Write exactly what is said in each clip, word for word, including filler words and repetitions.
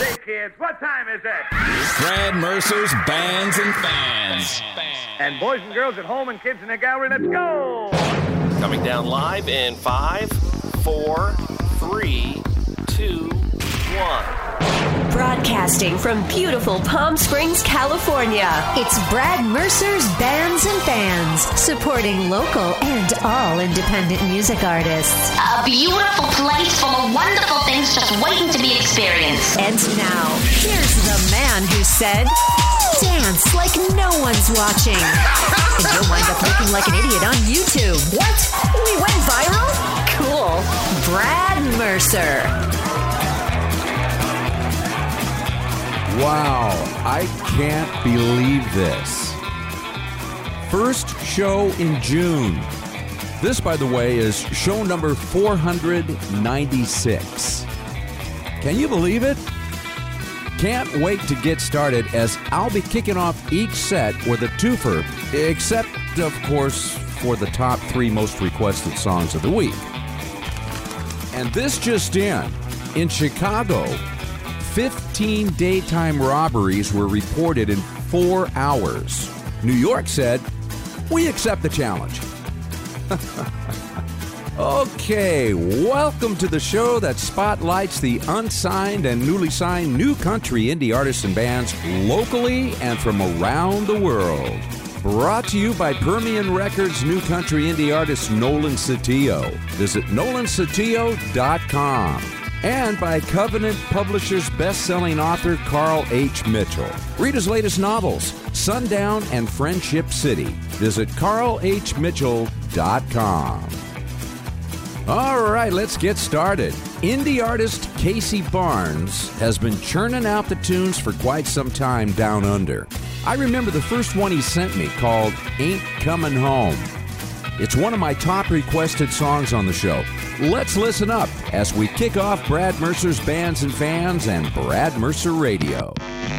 Hey, kids, what time is it? Brad Mercer's Bands and Fans. And boys and girls at home and kids in the gallery, let's go! Coming down live in five, four, three, two, one. Broadcasting from beautiful Palm Springs, California, it's Brad Mercer's Bands and Fans, supporting local and all independent music artists. A beautiful place full of wonderful things just waiting to be experienced. And now, here's the man who said, dance like no one's watching. And you'll wind up looking like an idiot on YouTube. What? We went viral? Cool. Brad Mercer. Wow, I can't believe this. First show in June. This, by the way, is show number four hundred ninety-six. Can you believe it? Can't wait to get started, as I'll be kicking off each set with a twofer, except, of course, for the top three most requested songs of the week. And this just in, in Chicago, fifteen daytime robberies were reported in four hours. New York said, we accept the challenge. Okay, welcome to the show that spotlights the unsigned and newly signed new country indie artists and bands locally and from around the world. Brought to you by Permian Records new country indie artist Nolan Satillo. Visit nolan satillo dot com. And by Covenant Publishers best-selling author Carl H. Mitchell. Read his latest novels, Sundown and Friendship City. Visit carl h mitchell dot com. All right, let's get started. Indie artist Casey Barnes has been churning out the tunes for quite some time down under. I remember the first one he sent me called Ain't Comin' Home. It's one of my top requested songs on the show. Let's listen up as we kick off Brad Mercer's Bands and Fans and Brad Mercer Radio.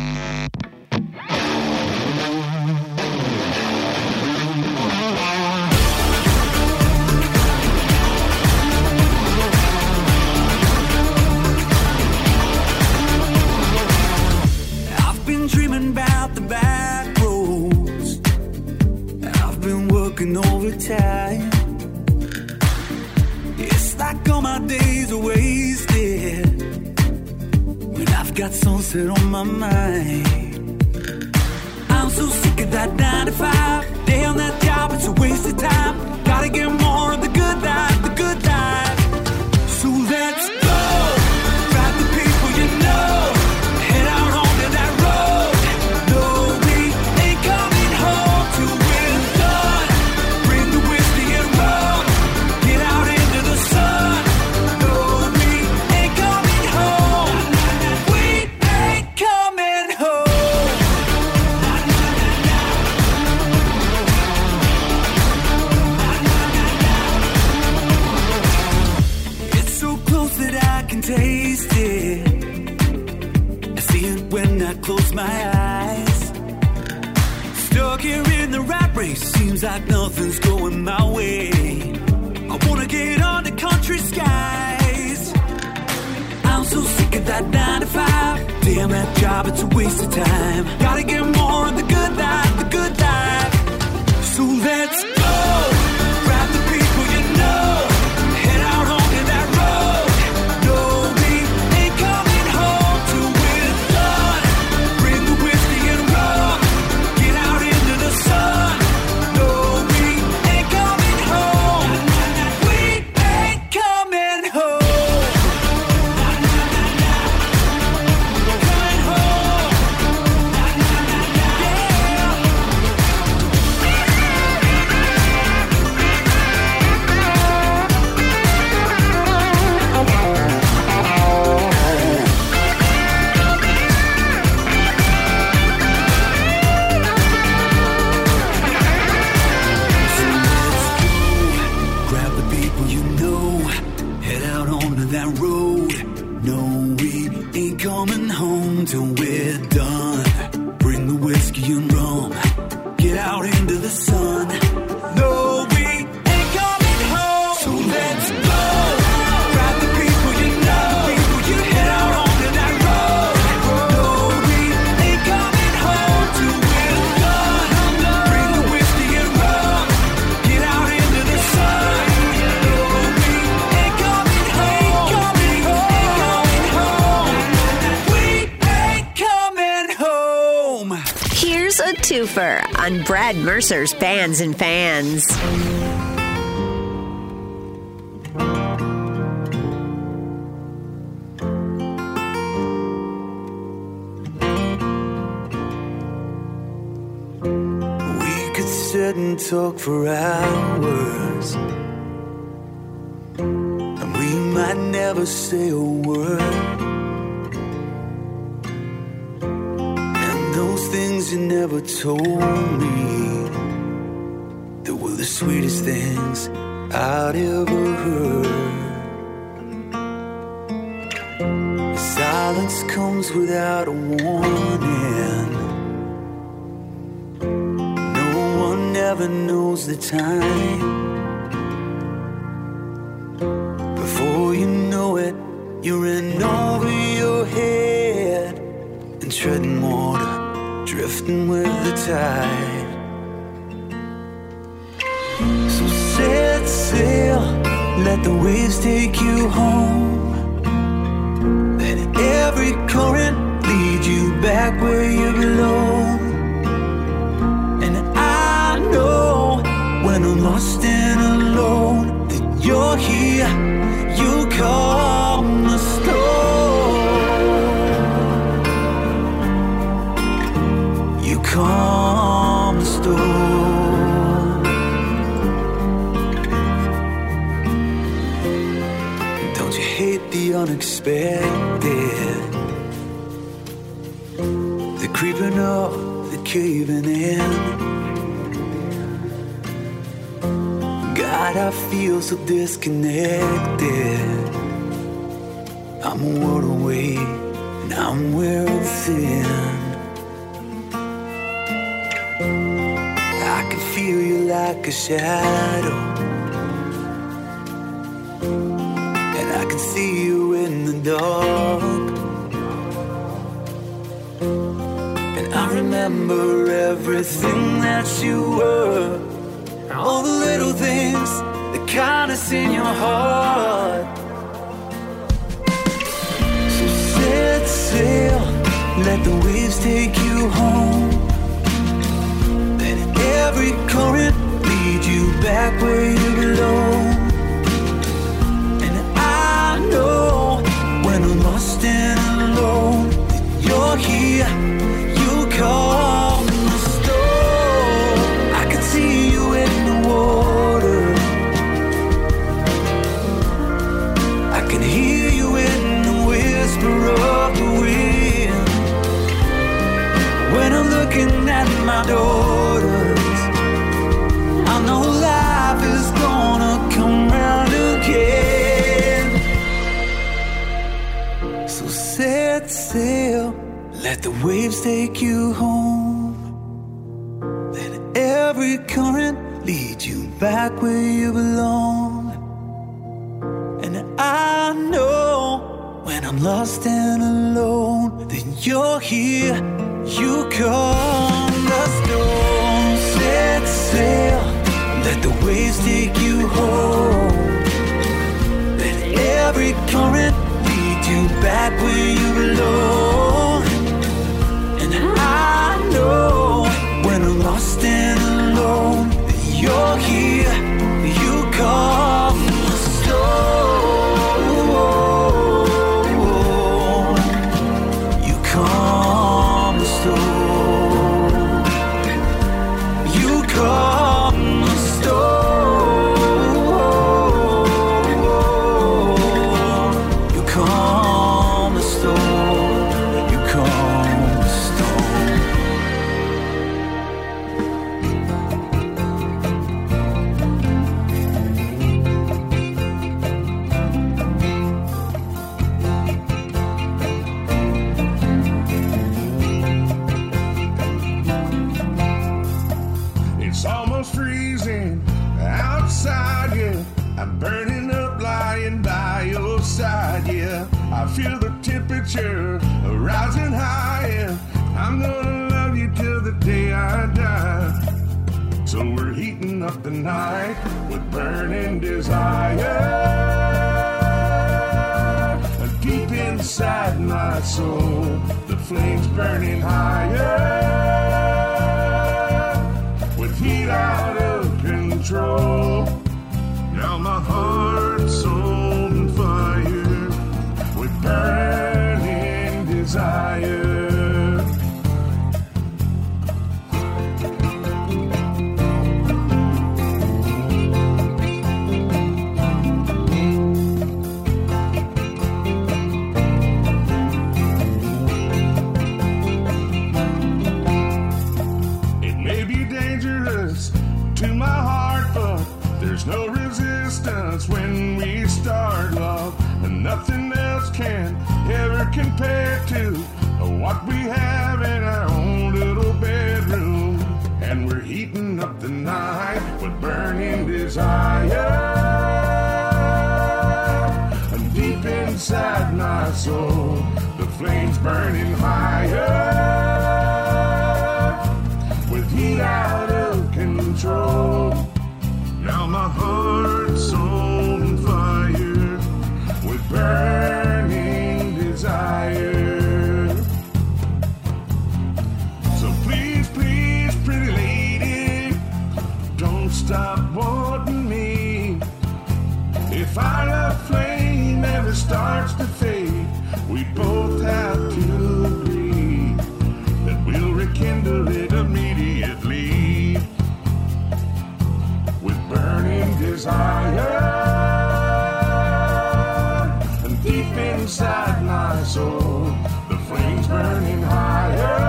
I've been dreaming about the back roads. I've been working overtime. It's like all my days are wasted when I've got sunset on my mind. I'm so sick of that nine to five. Day on that job, it's a waste of time. Gotta get more of the good life, the good life. So let's go. Grab the people you know. Head out onto that road. No, we ain't coming home till we're done. Bring the whiskey and rum. Get out into the sun. No, we ain't coming home. We ain't coming home. It's so close that I can taste it. I see it when I close my eyes. Stuck here in the rat race, seems like nothing's going my way. I wanna get on the country skies. I'm so sick of that nine to five. Damn that job, it's a waste of time. Gotta get more of the good life, the good life. So let's go. Grab the people you know. Head out onto that road. No, we ain't coming home till we're done. Bring the whiskey and rum. Get out into the sun. No, we ain't coming home. We ain't coming home. Coming home. Grab the people you know, head out onto that road. No, we ain't coming home till we're done. Bring the whiskey and rum, get out into the sun. No, we ain't coming home. So let's go. Grab the people you know, head out onto that road. Twofer on Brad Mercer's Bands and Fans. We could sit and talk for hours, and we might never say a word. Those things you never told me, they were the sweetest things I'd ever heard. Silence comes without a warning. No one ever knows the time. Before you know it, you're in over your head and treading water, drifting with the tide. So set sail, let the waves take you home. Let every current lead you back where you belong. And I know when I'm lost and alone that you're here, you calm the storm. Calm the storm. Don't you hate the unexpected? The creeping up, the caving in. God, I feel so disconnected. I'm a world away, and I'm wearing thin. I can feel you like a shadow, and I can see you in the dark. And I remember everything that you were, all the little things, the kindness in your heart. So set sail, let the waves take you home. Every current lead you back where you belong. And I know when I'm lost and alone that you're here, you calm the storm. I can see you in the water, I can hear you in the whisper of the wind. When I'm looking at my daughter, I know life is gonna come round again. So set sail, let the waves take you home. Let every current lead you back where you belong. And I know when I'm lost and alone that you're here, you calm the storm. Set sail, let the waves take you home. Let every current lead you back where you belong. And I know when I'm lost and alone that you're here, you calm the storm. You calm the storm. You calm the storm. You calm the storm. You calm the storm. It's almost freezing outside, yeah. I'm burning up lying by your side, yeah. I feel the temperature rising higher. I'm gonna love you till the day I die. So we're heating up the night with burning desire. Deep inside my soul, the flames burning higher. control. Now my heart's on fire with burning desire. To my heart, but there's no resistance when we start love, and nothing else can ever compare to what we have in our own little bedroom. And we're heating up the night with burning desire, and deep inside my soul the flames burning higher with heat out of control. Now my heart's on fire with burning desire. So please, please, pretty lady, don't stop wanting me. If our love flame ever starts to fade, we both have to agree that we'll rekindle it immediately with burning desire. And deep inside my soul the flames burning higher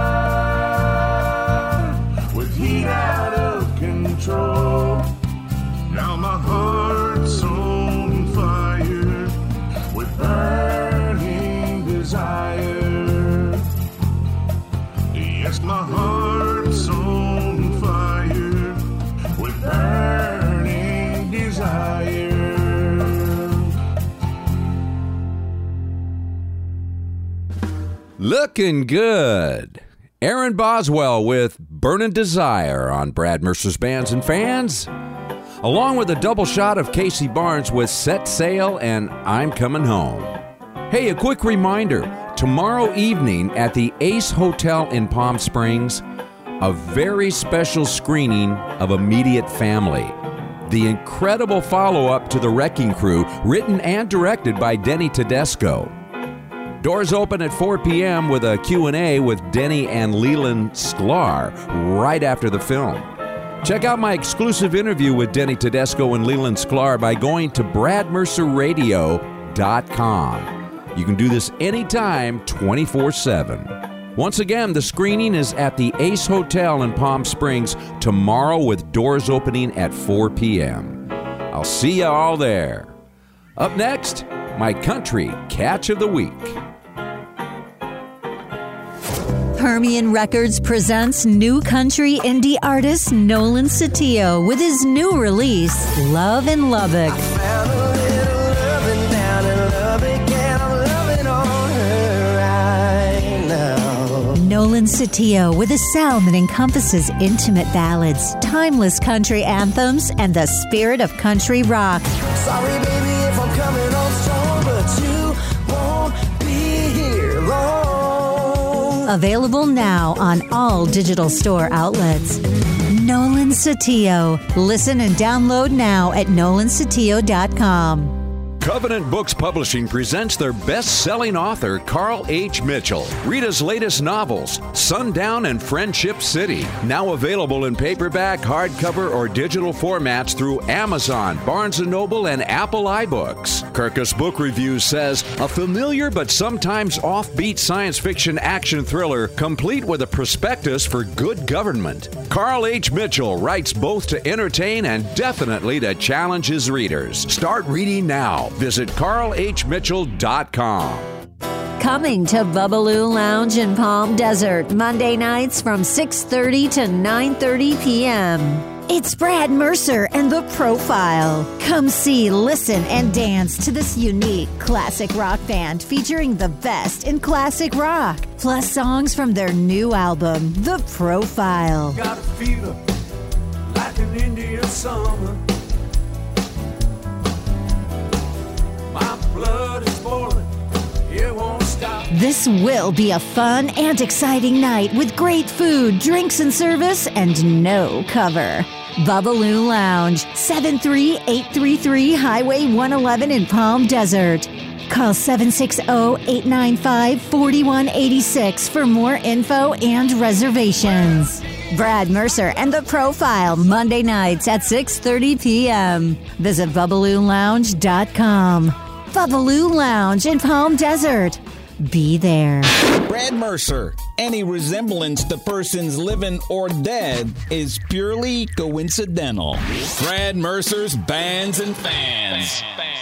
with heat out of control. Now my heart's on fire with burning desire. Yes, my heart's on fire with burning desire. Looking good. Aaron Boswell with Burning Desire on Brad Mercer's Bands and Fans, along with a double shot of Casey Barnes with Set Sail and I'm Coming Home. Hey, a quick reminder, tomorrow evening at the Ace Hotel in Palm Springs, a very special screening of Immediate Family, the incredible follow-up to The Wrecking Crew, written and directed by Denny Tedesco. Doors open at four p.m. with a Q and A with Denny and Leland Sklar right after the film. Check out my exclusive interview with Denny Tedesco and Leland Sklar by going to brad mercer radio dot com. You can do this anytime, twenty-four seven. Once again, the screening is at the Ace Hotel in Palm Springs tomorrow with doors opening at four p.m. I'll see you all there. Up next, my country catch of the week. Permian Records presents new country indie artist Nolan Satillo with his new release, Love in Lubbock. Nolan Satillo with a sound that encompasses intimate ballads, timeless country anthems, and the spirit of country rock. Sorry, baby, if I'm coming on strong, but you won't be here long. Available now on all digital store outlets. Nolan Satillo. Listen and download now at nolan satillo dot com. Covenant Books Publishing presents their best-selling author, Carl H. Mitchell. Read his latest novels, Sundown and Friendship City, now available in paperback, hardcover, or digital formats through Amazon, Barnes and Noble, and Apple iBooks. Kirkus Book Reviews says, a familiar but sometimes offbeat science fiction action thriller, complete with a prospectus for good government. Carl H. Mitchell writes both to entertain and definitely to challenge his readers. Start reading now. Visit carl h mitchell dot com. Coming to Bubbaloo Lounge in Palm Desert, Monday nights from six thirty to nine thirty p.m. It's Brad Mercer and The Profile. Come see, listen, and dance to this unique classic rock band featuring the best in classic rock, plus songs from their new album, The Profile. Got a fever like an Indian summer. My blood is boiling, it won't stop. This will be a fun and exciting night with great food, drinks and service, and no cover. Bubbaloo Lounge, seven three eight three three Highway one eleven in Palm Desert. Call seven six zero, eight nine five, four one eight six for more info and reservations. Brad Mercer and The Profile, Monday nights at six thirty p.m. Visit bubbaloo lounge dot com. Bubbaloo Lounge in Palm Desert. Be there. Brad Mercer. Any resemblance to persons living or dead is purely coincidental. Brad Mercer's Bands and Fans.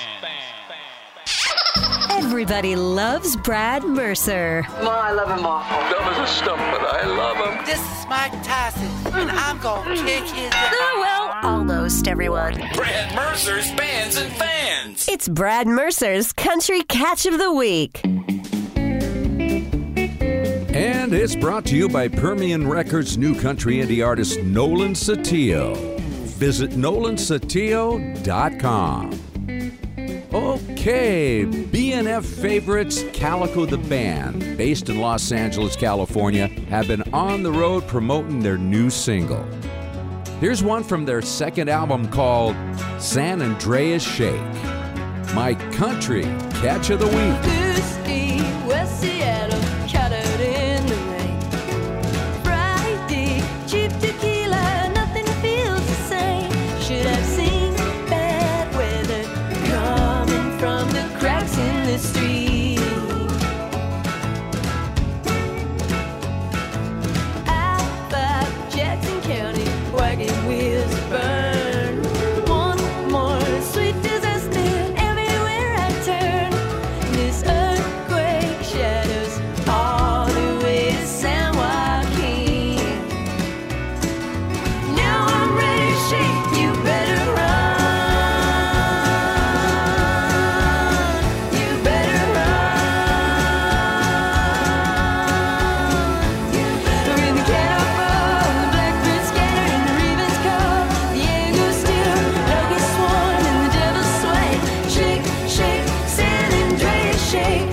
Everybody loves Brad Mercer. Ma, I love him awful. Dumb as a stump, but I love him. This is Mike Tyson, and I'm gonna kick his ass. Oh, well, almost, everyone. Brad Mercer's Bands and Fans. It's Brad Mercer's Country Catch of the Week. And it's brought to you by Permian Records new country indie artist Nolan Satillo. Visit nolan satillo dot com. Okay, B and F favorites Calico the Band, based in Los Angeles, California, have been on the road promoting their new single. Here's one from their second album called San Andreas Shake. My Country Catch of the Week. Tuesday, West Seattle, caught out in the rain. Friday, cheap tequila, nothing feels the same. Should have seen bad weather coming from the cracks in the street. I five Jackson County, wagon wheels burn. One more sweet disaster everywhere I turn. This earthquake shadows all the way to San Joaquin. Now I'm ready to shake, you better run. You better run. When the cattle fall, the blackbirds scatter and the ravens call, the eagles still, locusts swarm and the devils sway. Shake, shake, San Andreas shake.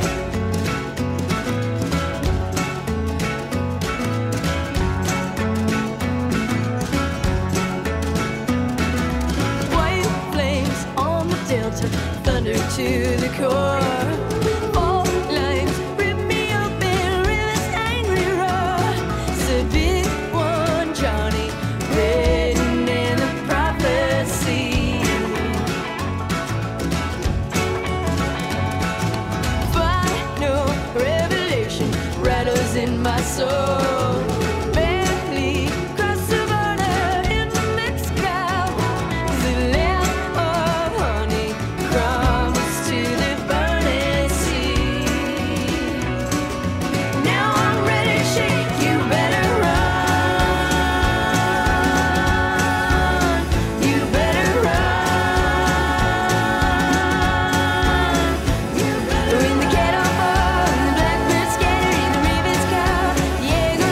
White flames on the delta, thunder to the core. Fault lines rip me open, rivers angry roar. Said big one Johnny, written in the prophecy. Final revelation rattles in my soul. Barely cross the border into Mexico. The land of honey crumbles to the burning sea. Now I'm ready to shake, you better run. You better run. When the cattle fall and the blackbirds scatter and the ravens call, the eagles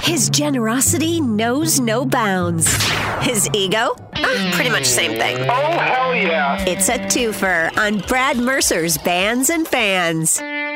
His generosity knows no bounds. His ego? Uh, pretty much same thing. Oh, hell yeah. It's a twofer on Brad Mercer's Bands and Fans.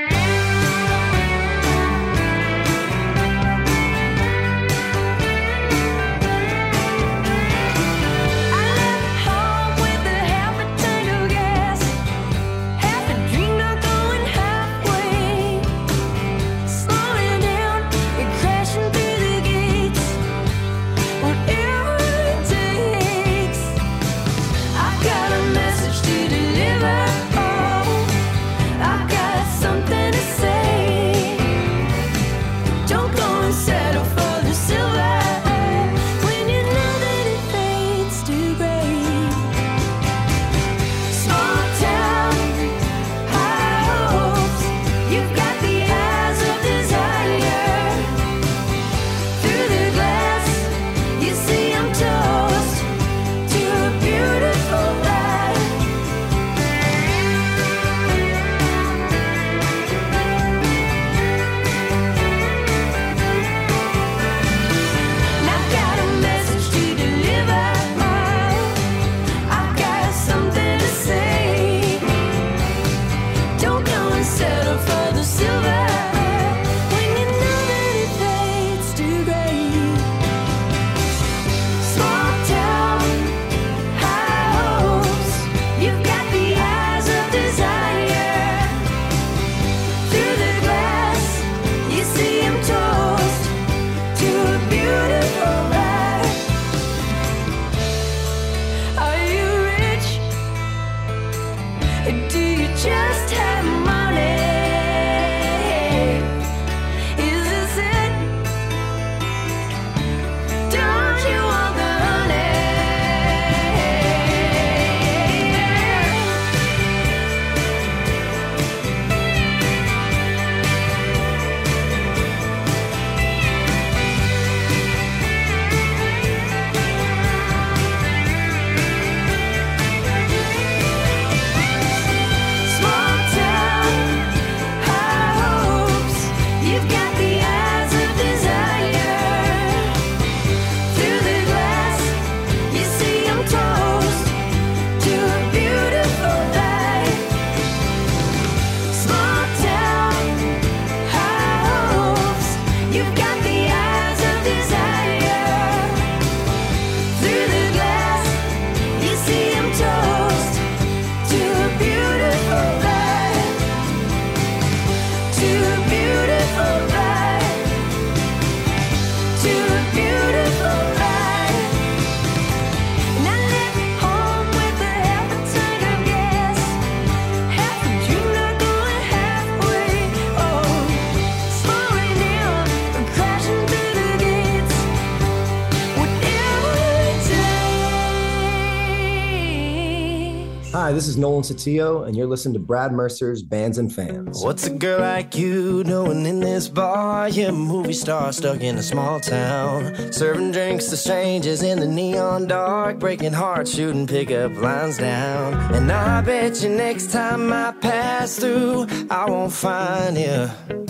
Hi, this is Nolan Satillo, and you're listening to Brad Mercer's Bands and Fans. What's a girl like you doing in this bar? You're a movie star stuck in a small town, serving drinks to strangers in the neon dark, breaking hearts, shooting pickup lines down. And I bet you next time I pass through, I won't find you.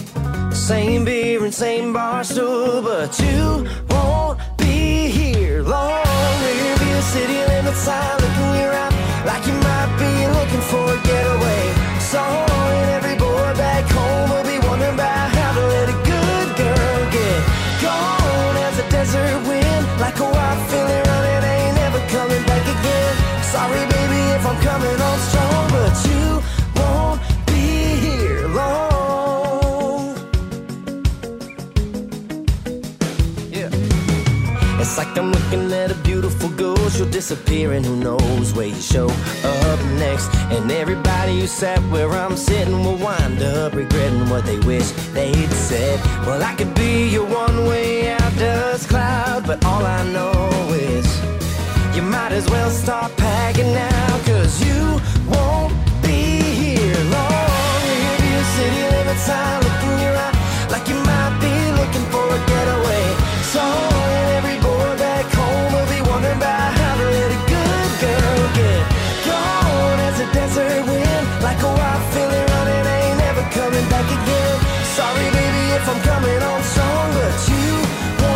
Same beer and same bar stool, but you won't be here long. Rearview city limits sign looking you right, like you might be looking for a getaway. So, and every boy back home will be wondering about how to let a good girl get gone as a desert wind, like a wild filly running, ain't never coming back again. Sorry, baby, if I'm coming on strong, but you won't be here long. Yeah. It's like I'm looking at a beautiful ghost, you'll disappear and who knows where you show up next. And everybody who sat where I'm sitting will wind up regretting what they wish they'd said. Well, I could be your one-way out dust cloud, but all I know is you might as well start packing now, cause you won't be here long. Rearview city limit sign looking you right, like you might be looking for a getaway. So, and every boy back home will be wondering about how to let a good girl get gone as a desert wind, like a wild filly running, ain't never coming back again. Sorry, baby, if I'm coming on strong, but you won't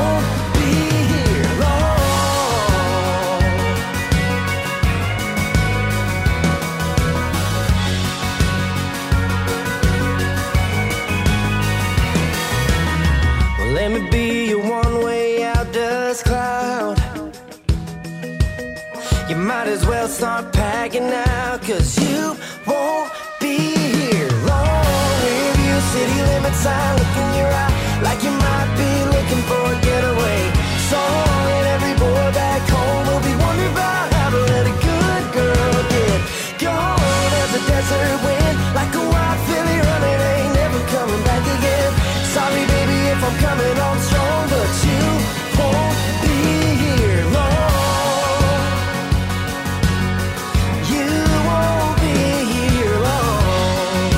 You might as well start packing now, cause you won't be here long. Review city limit sign, look in your eye, like you might be looking for a getaway song. And every boy back home will be wondering about how to let a good girl get gone. As a desert wind, like a wild filly running, ain't never coming back again. Sorry baby if I'm coming on strong, but you won't be here long. You won't be here long.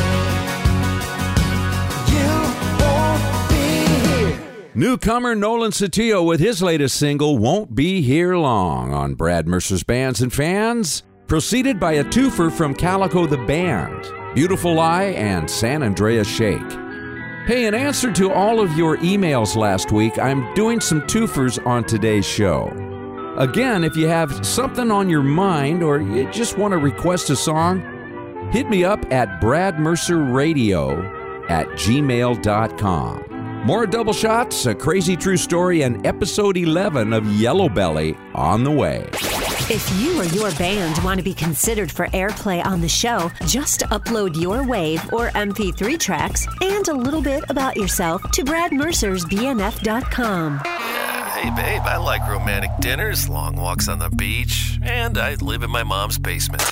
You won't be here. Newcomer Nolan Satillo with his latest single, Won't Be Here Long, on Brad Mercer's Bands and Fans, preceded by a twofer from Calico the Band, Beautiful Lie and San Andreas Shake. Hey, in answer to all of your emails last week, I'm doing some twofers on today's show. Again, if you have something on your mind or you just want to request a song, hit me up at bradmercerradio at gmail dot com. More double shots, a crazy true story, and episode eleven of Yellow Belly on the way. If you or your band want to be considered for airplay on the show, just upload your WAV or M P three tracks and a little bit about yourself to brad mercers b n f dot com. Hey, babe, I like romantic dinners, long walks on the beach, and I live in my mom's basement.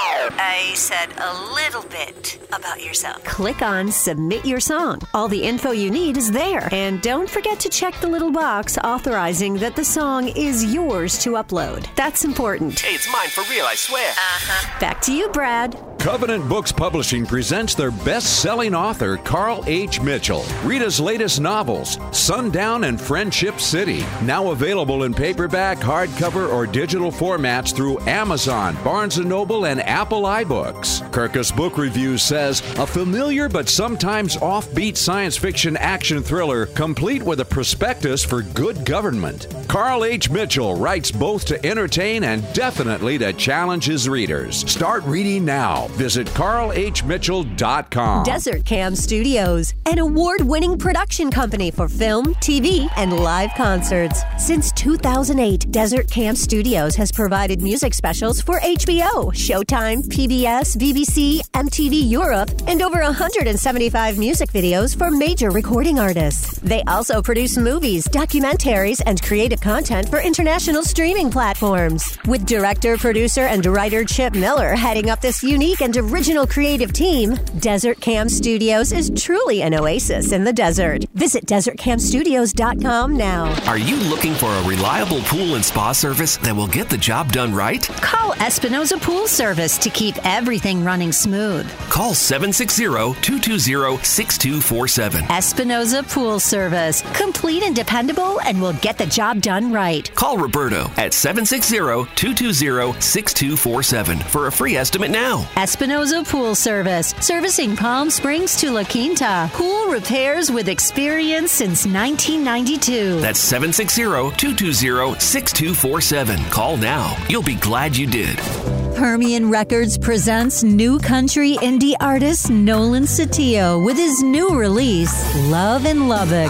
I said a little bit about yourself. Click on Submit Your Song. All the info you need is there. And don't forget to check the little box authorizing that the song is yours to upload. That's important. Hey, it's mine for real, I swear. Uh-huh. Back to you, Brad. Covenant Books Publishing presents their best-selling author, Carl H. Mitchell. Read his latest novels, Sundown and Friendship City, now available in paperback, hardcover, or digital formats through Amazon, Barnes and Noble, and Apple iBooks. Kirkus Book Reviews says, a familiar but sometimes offbeat science fiction action thriller complete with a prospectus for good government. Carl H. Mitchell writes both to entertain and definitely to challenge his readers. Start reading now. Visit carl h mitchell dot com. Desert Cam Studios, an award-winning production company for film, T V, and live concerts. Since two thousand eight, Desert Cam Studios has provided music specials for H B O, Showtime, P B S, B B C, M T V Europe, and over one hundred seventy-five music videos for major recording artists. They also produce movies, documentaries, and creative content for international streaming platforms. With director, producer, and writer Chip Miller heading up this unique and original creative team, Desert Cam Studios is truly an oasis in the desert. Visit desert cam studios dot com now. Are you looking for a reliable pool and spa service that will get the job done right? Call Espinoza Pool Service to keep everything running smooth. Call seven six zero, two two zero, six two four seven. Espinoza Pool Service. Complete and dependable, and will get the job done right. Call Roberto at seven six zero, two two zero, six two four seven for a free estimate now. Espinoza Pool Service, servicing Palm Springs to La Quinta. Pool repairs with experience since nineteen ninety-two. That's seven six zero, two two zero, six two four seven. Call now. You'll be glad you did. Permian Records presents new country indie artist Nolan Satillo with his new release, Love in Lubbock.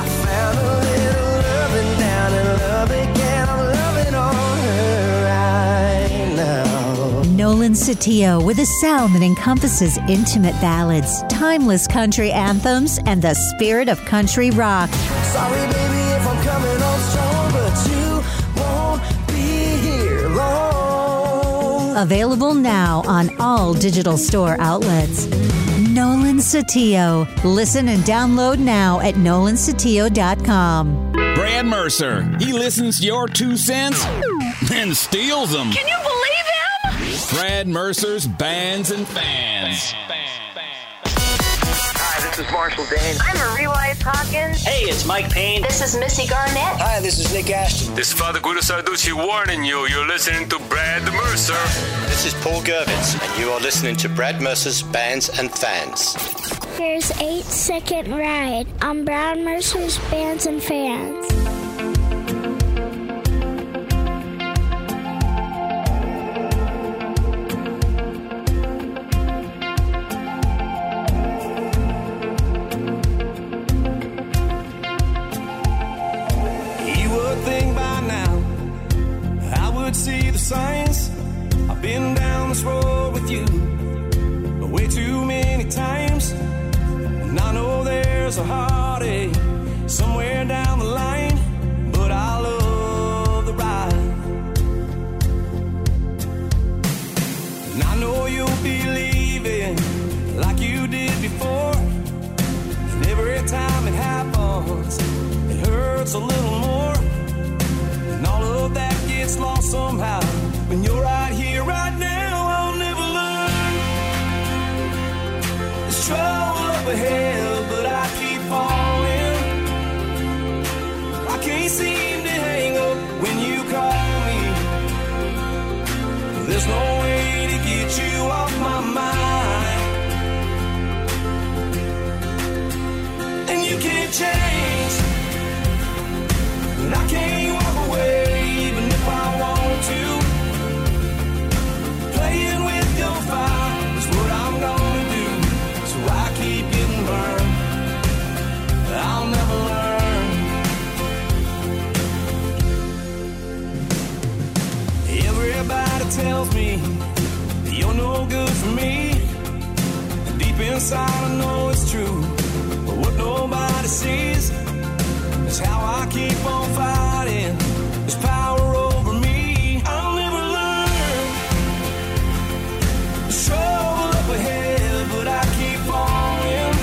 Nolan Satillo with a sound that encompasses intimate ballads, timeless country anthems, and the spirit of country rock. Sorry, baby, if I'm coming on strong, but you won't be here long. Available now on all digital store outlets. Nolan Satillo. Listen and download now at nolan satillo dot com. Brad Mercer. He listens to your two cents and steals them. Can you believe him? Brad Mercer's Bands and Fans. Hi, this is Marshall Dane. I'm Marie Wise Hawkins. Hey, it's Mike Payne. This is Missy Garnett. Hi, this is Nick Ashton. This is Father Guido Sarducci warning you. You're listening to Brad Mercer. This is Paul Gervitz, and you are listening to Brad Mercer's Bands and Fans. Here's Eight Second Ride on Brad Mercer's Bands and Fans. See the signs been down this road with you way too many times, and I know there's a heartache somewhere down the line, but I love the ride. And I know you'll be leaving like you did before, and every time it happens it hurts a little more, and all of that gets lost somehow when you're right here right now. I'll never learn. There's trouble up ahead, but I keep falling. I can't seem to hang up when you call me. There's no way to get you off my mind, and you can't change, and I can't walk away even if I want to. Playing with your fire is what I'm gonna do, so I keep getting burned. I'll never learn. Everybody tells me you're no good for me. Deep inside I know it's true, but what nobody sees is how I keep on fighting. There's power over me. I'll never learn. There's trouble up ahead, but I keep falling.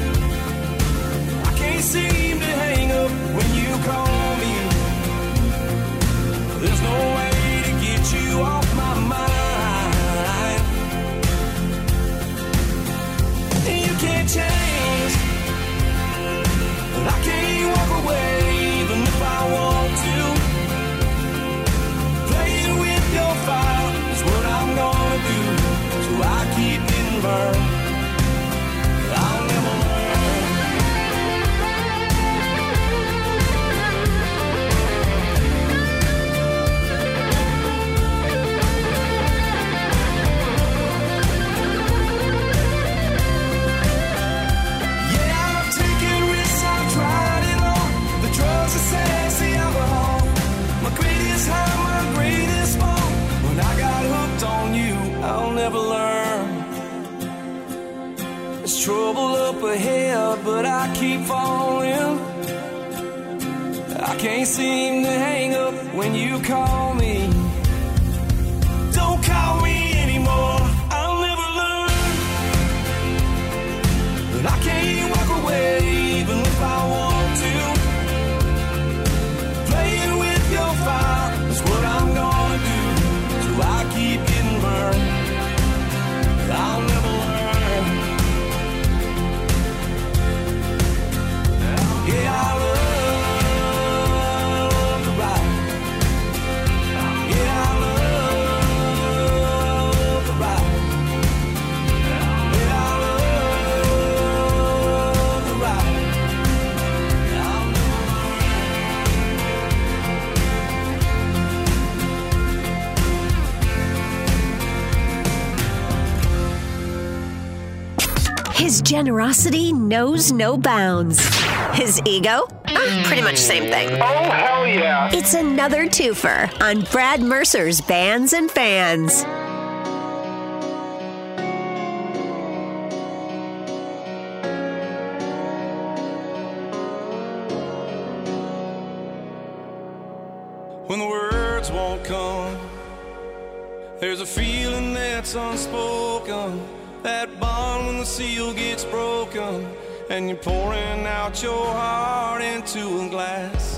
I can't seem to hang up when you call me. There's no way to get you off my mind, and you can't change, and I can't walk away even if I want to. Playing with your fire is what I'm gonna do, so I keep getting burned. I'll never learn. Yeah, I've taken risks, I've tried it all. The drugs, the sex, the alcohol. My greatest high, my greatest fall. When I got hooked on you, I'll never learn. There's trouble up ahead, but I keep falling. I can't seem to hang up when you call me. Don't call me anymore. I'll never learn. But I can't walk away even if I want to. Playing with your fire is what I'm gonna do, so I keep getting burned. I'll never learn. Yeah, I love the ride. Yeah, I love the ride. Yeah, I love the ride. I'll His generosity knows no bounds. His ego? Ah, pretty much same thing. Oh, hell yeah. It's another twofer on Brad Mercer's Bands and Fans. When the words won't come, there's a feeling that's unspoken. That bond when the seal gets broken, and you're pouring out your heart into a glass,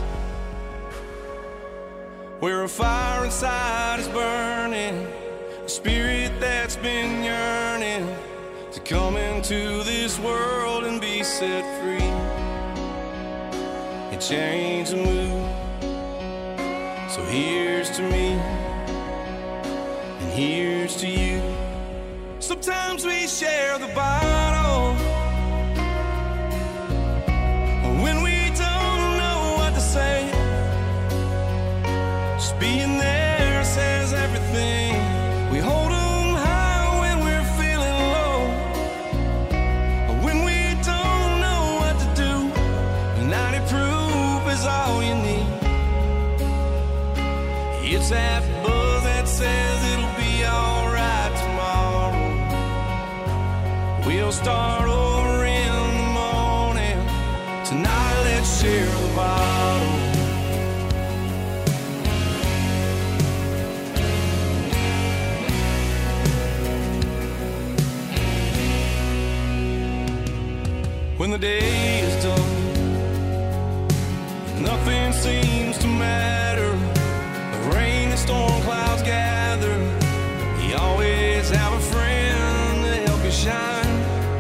where a fire inside is burning, a spirit that's been yearning to come into this world and be set free and change the mood. So here's to me, and here's to you. Sometimes we share the bottle when we don't know what to say. Just being there says everything. We hold them high when we're feeling low, when we don't know what to do. ninety proof is all you need. It's that buzz that says it'll be alright. when the day is done. Nothing seems to matter. The rain and storm clouds gather. You always have a friend to help you shine.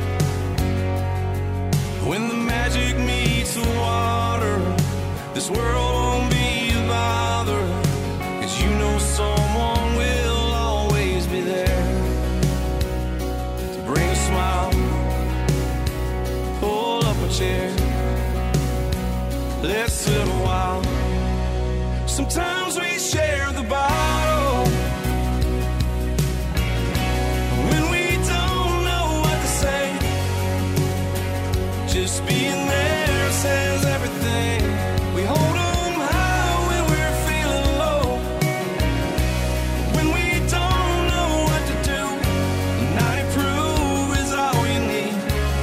When the magic meets the water, this world won't be a bother. 'Cause you know someone will always be there to bring a smile. Pull up a chair, let's sit a while. Sometimes we share the bottle when we don't know what to say. Just being there says everything. We hold them high when we're feeling low. When we don't know what to do, not improve is all we need.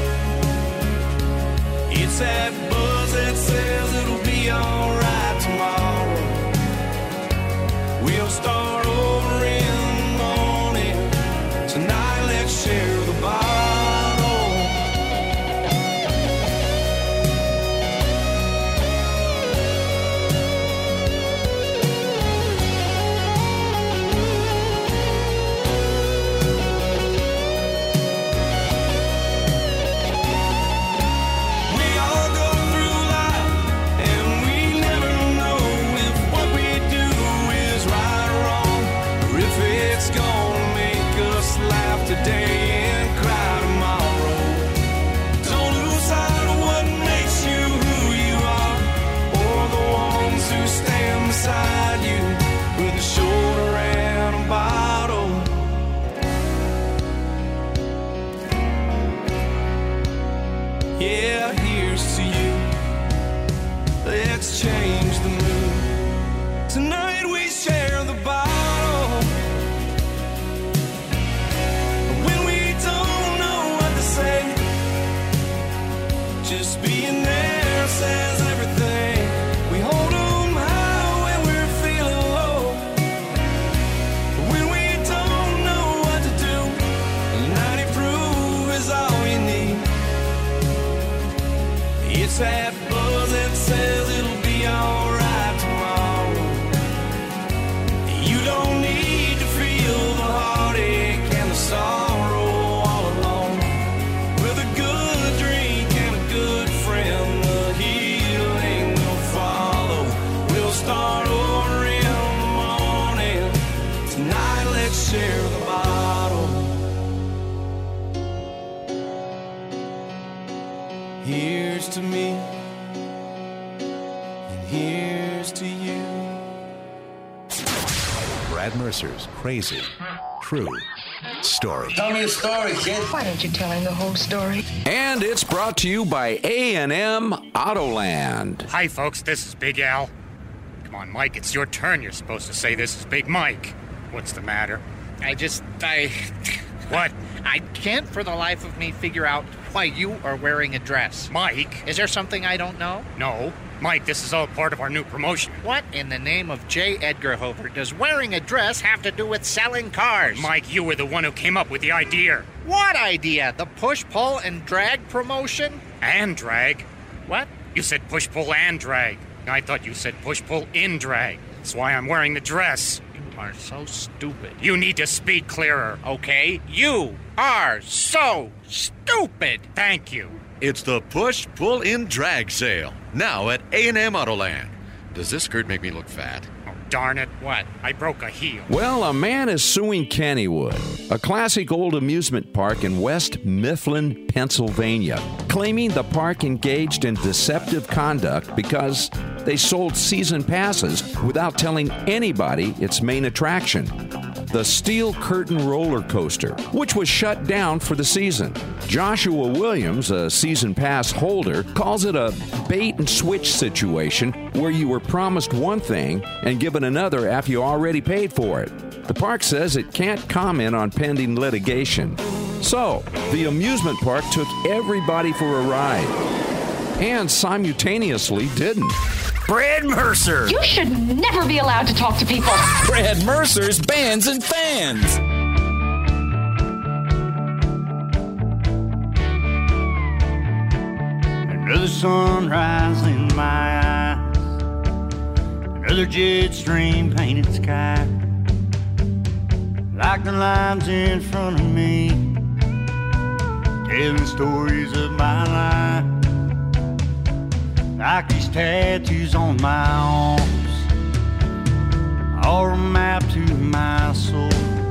It's that buzz that says it'll be alright tomorrow. We'll start over in the morning. Tonight let's share the bottle. We all go through life and we never know if what we do is right or wrong, or if it's gonna make us laugh today and cry tomorrow. Don't lose sight of what makes you who you are, or the ones who stand beside you with a shoulder and a bottle. Yeah, here's to you. Let's change the mood. Tonight we share the bottle. When we don't know what to say, just being there says everything. We hold them high when we're feeling low. When we don't know what to do, ninety proof is all we need. It's that buzz that says it'll be alright tomorrow. You don't need to feel the heartache and the sorrow all alone. With a good drink and a good friend, the healing will follow. We'll start over in the morning. Tonight let's share the bottle. Here's to me, and here's to you. Brad Mercer's crazy, true story. Tell me a story, kid. Why don't you tell him the whole story? And it's brought to you by A and M Autoland. Hi, folks. This is Big Al. Come on, Mike. It's your turn. You're supposed to say this is Big Mike. What's the matter? I just, I... What? I can't for the life of me figure out why you are wearing a dress. Mike? Is there something I don't know? No. Mike, this is all part of our new promotion. What in the name of J. Edgar Hoover does wearing a dress have to do with selling cars? Mike, you were the one who came up with the idea. What idea? The push, pull, and drag promotion? And drag? What? You said push, pull, and drag. I thought you said push, pull, in drag. That's why I'm wearing the dress. You are so stupid. You need to speak clearer. Okay, you are so stupid. Thank you. It's the Push Pull In Drag Sale, now at A and M Autoland. Does this skirt make me look fat? Oh, darn it. What? I broke a heel. Well, a man is suing Kennywood, a classic old amusement park in West Mifflin, Pennsylvania, claiming the park engaged in deceptive conduct because they sold season passes without telling anybody its main attraction, the Steel Curtain Roller Coaster, which was shut down for the season. Joshua Williams, a season pass holder, calls it a bait-and-switch situation where you were promised one thing and given another after you already paid for it. The park says it can't comment on pending litigation. So, the amusement park took everybody for a ride, and simultaneously didn't. Brad Mercer. You should never be allowed to talk to people. Brad Mercer's Bands and Fans. sunrise in my eyes. Another jet stream painted sky. Like the lines in front of me, telling stories of my life. Like these tattoos on my arms, are a map to my soul.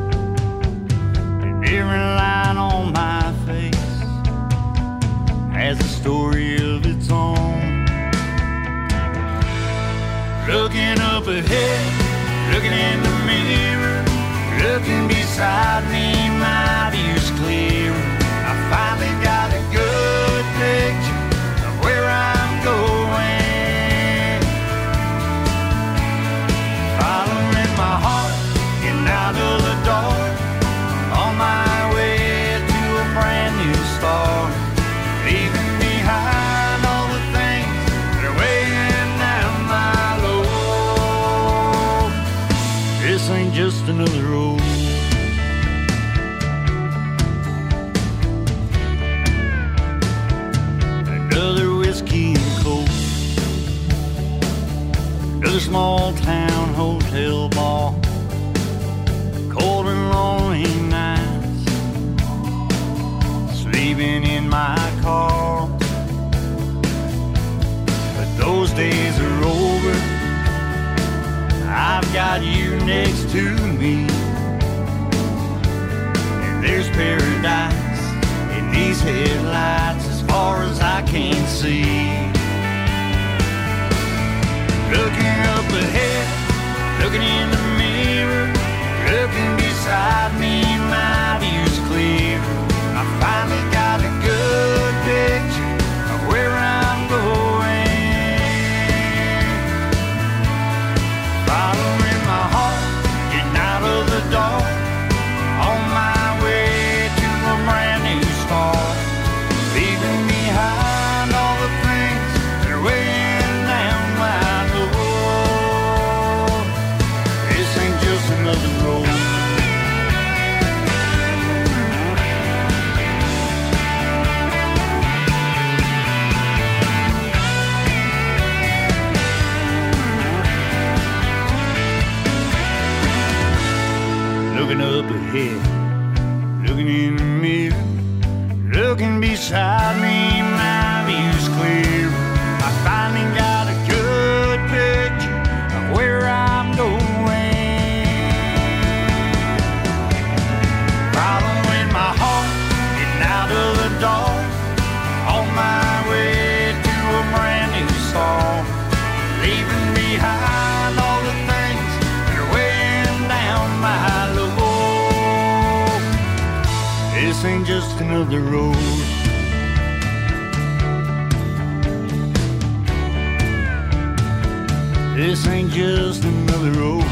And every line on my face has a story of its own. Looking up ahead, looking in the mirror, looking beside me, my view's clear. I finally got a good picture of where I'm going. Following my heart, getting out of the dark, on my way to a brand new start. Leaving behind all the things that are weighing down my load. This ain't just another road. Another whiskey and coke, another small town hotel bar, cold and lonely nights, sleeping in my car. But those days are over, I've got you next to me, and there's paradise in these headlights as far as I can see. Looking up ahead, looking in the mirror, looking beside me, my view's clear. I finally got a good picture of where I'm going. Following my heart, getting out of the dark, on my way to a brand new start. Leaving behind all the things that are weighing down my load. This ain't just another road. Looking up ahead, looking in the mirror, looking beside me, my view's clear. I finally got a good picture of where I'm going. Following my heart, getting out of the dark, on my way to a brand new start. Leaving behind all the things that are weighing down my load. This ain't just another road. This ain't just another road.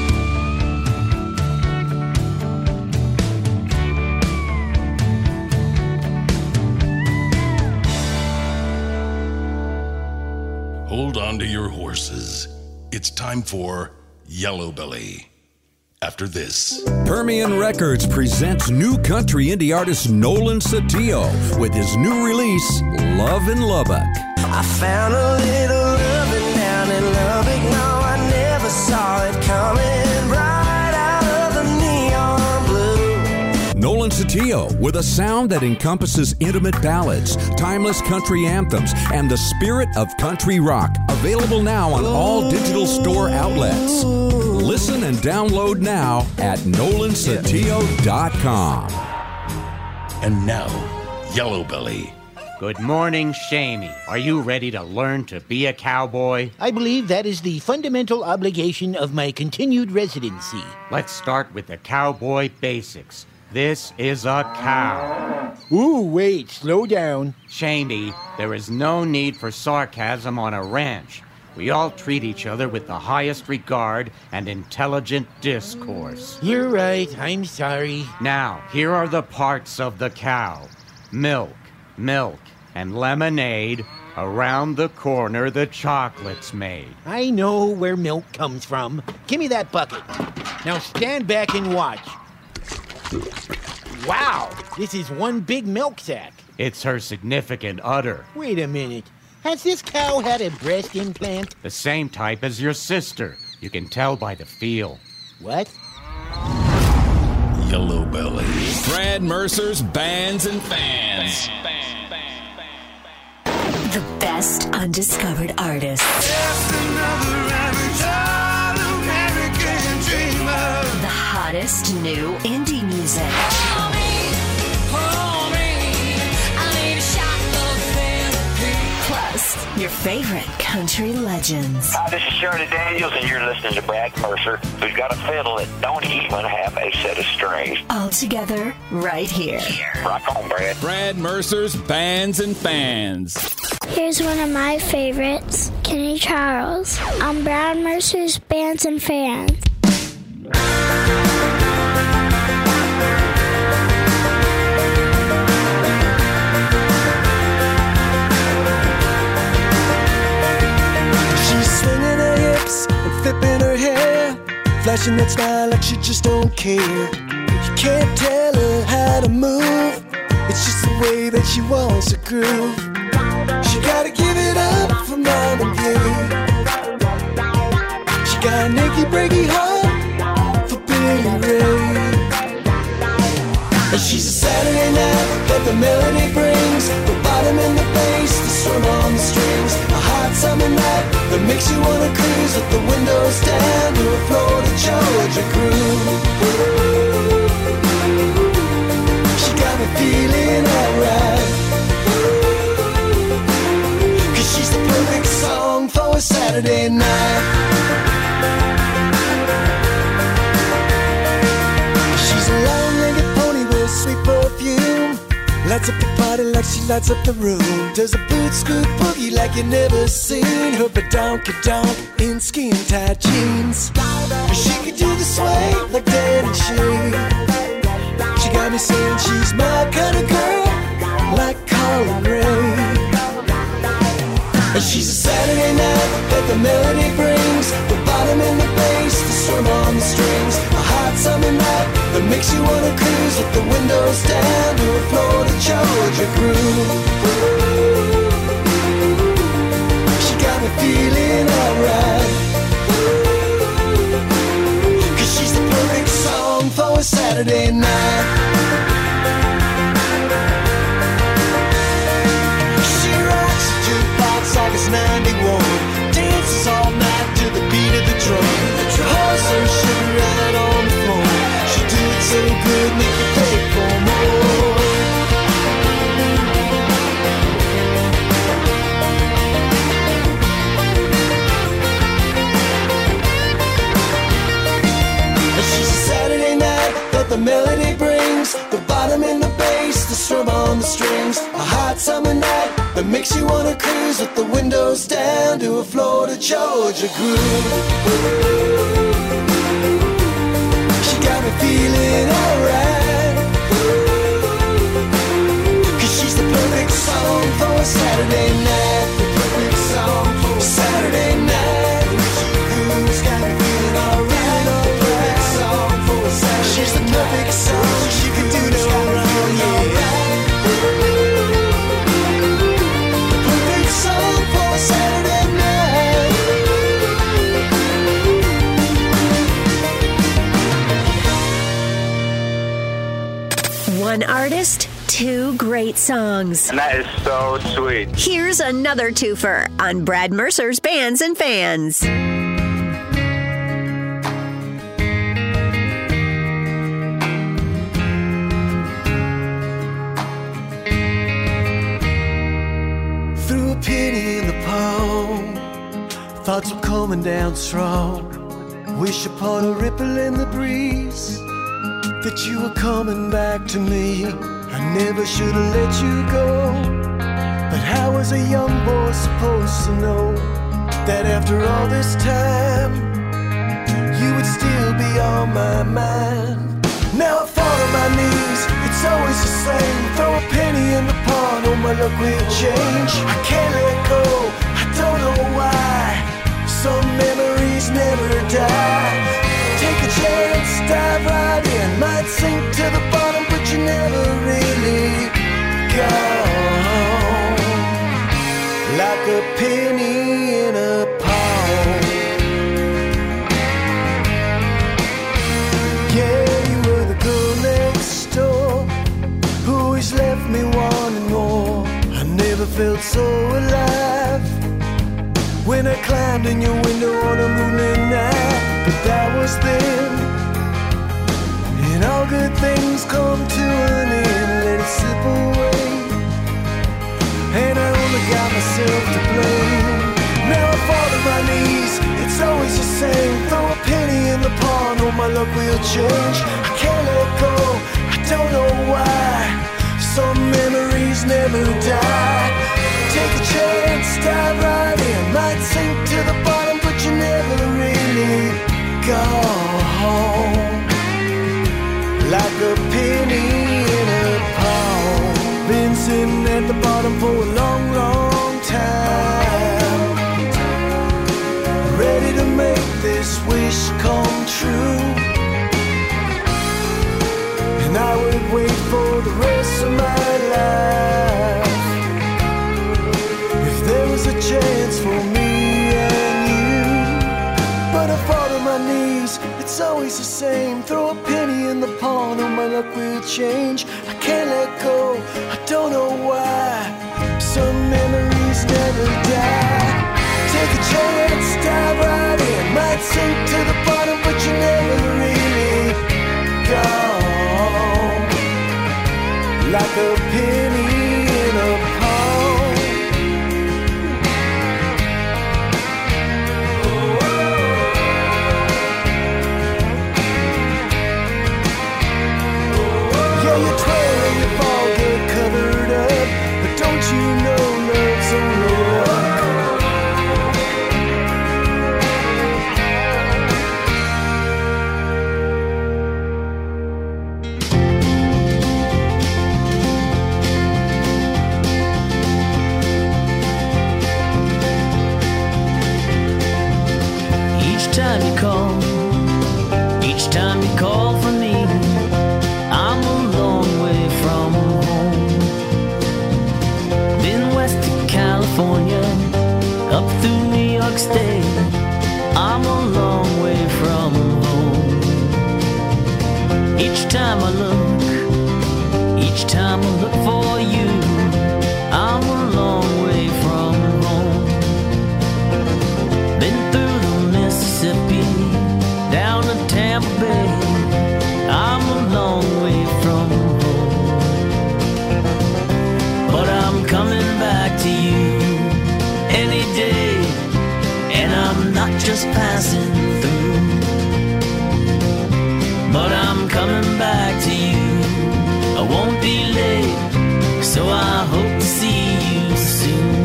Hold on to your horses. It's time for Yellow Belly. After this, Permian Records presents new country indie artist Nolan Satillo with his new release, Love in Lubbock. I found a little loving down in Lubbock. No, I never saw it coming right out of the neon blue. Nolan Satillo with a sound that encompasses intimate ballads, timeless country anthems, and the spirit of country rock. Available now on all digital store outlets. Listen and download now at nolan satillo dot com. And now, Yellow Belly. Good morning, Shamey. Are you ready to learn to be a cowboy? I believe that is the fundamental obligation of my continued residency. Let's start with the cowboy basics. This is a cow. Ooh, wait, slow down. Shamey, there is no need for sarcasm on a ranch. We all treat each other with the highest regard and intelligent discourse. You're right, I'm sorry. Now, here are the parts of the cow. Milk, milk, and lemonade. Around the corner, the chocolate's made. I know where milk comes from. Give me that bucket. Now stand back and watch. Wow, this is one big milk sack. It's her significant udder. Wait a minute. Has this cow had a breast implant? The same type as your sister. You can tell by the feel. What? Yellow Belly. Brad Mercer's Bands and Fans. The best undiscovered artists. Just another average all-American dreamer. The hottest new indie music. Hold me, hold me, I need a shot of therapy. Plus, your favorite country legends. Hi, this is Shirley Daniels, and you're listening to Brad Mercer, who's got a fiddle that don't even have a set of strings. All together, right here. Rock on, Brad. Brad Mercer's Bands and Fans. Here's one of my favorites, Kenny Charles, on Brad Mercer's Bands and Fans. She's swinging her hips and flipping her hair, flashing that smile like she just don't care. You can't tell her how to move, it's just the way that she wants to groove. She gotta give it up for mom and Billy. She got an achy breaky heart for Billy Ray. And she's a Saturday night that the melody brings, the bottom and the bass, the strum on the strings. A hot summer night that makes you wanna cruise with the windows down to a Florida Georgia groove. She got me feeling alright. She's the perfect song for a Saturday night. She's a long-legged pony with sweet perfume, lights up the party like she lights up the room. Does a boot scoot boogie like you never seen her, but donk-a-donk in skin-tight jeans. She could do the sway like Danny Shea. She got me saying she's my kind of girl, like Colin Ray. And she's a Saturday night that the melody brings, the bottom and the bass, the strum on the strings. A hot summer night that makes you wanna cruise with the windows down to a Florida Georgia groove. She got me feeling alright, cause she's the perfect song for a Saturday night. Like it's ninety-one, dances all night to the beat of the drum. Horse her sugar right on the floor. She do it so good, make you pay for more. And she's a Saturday night that the melody brings, the bottom and the bass, the strum on the strings. A hot summer night that makes you wanna cruise with the windows down to a Florida Georgia groove. She got me feeling alright, cause she's the perfect song for a Saturday night. The perfect song for a Saturday night. She cruise, got me feeling alright. The perfect song for a Saturday night. She's the perfect song, she can do no wrong, yeah. Saturday night. One artist, two great songs. And that is so sweet. Here's another twofer on Brad Mercer's Bands and Fans. Threw a penny in the palm, thoughts were coming down strong. Wish upon a ripple in the breeze that you were coming back to me. I never should have let you go, but how was a young boy supposed to know that after all this time you would still be on my mind? Now I fall on my knees, it's always the same. Throw a penny in the pond, oh my luck will change. I can't let go, I don't know why. Some memories never die. Take a chance, dive right in. Might sink to the bottom, but you never really go. Like a in your window on a moonlit night. But that was then, and all good things come to an end. Let it slip away, and I only got myself to blame. Now I fall to my knees, it's always the same. Throw a penny in the pond, oh my luck will change. I can't let go, I don't know why. Some memories never die. Take a chance, dive right in. Might sink to the bottom, but you never really go home. Like a penny in a pond. Been sitting at the bottom for a long, long time. Ready to make this wish come true. And I would wait for the rest of my life if there was a chance for me and you. But I fall to my knees, it's always the same. Throw a penny in the pond, oh my luck will change. I can't let go, I don't know why. Some memories never die. Take a chance, dive right in. Might sink to the bottom, but you never really go. Like a penny in a pond. Yeah, you twirl and you fall, get covered up. But don't you know love's only luck? Time you call, each time you call for me, I'm a long way from home. Been west to California, up through New York State, I'm a long way from home. Each time I look, each time I look for you, I'm a long way from home. Been through the Mississippi, down to Tampa Bay, I'm a long way from home. But I'm coming back to you any day, and I'm not just passing through. But I'm coming back to you, I won't be late, so I hope to see you soon.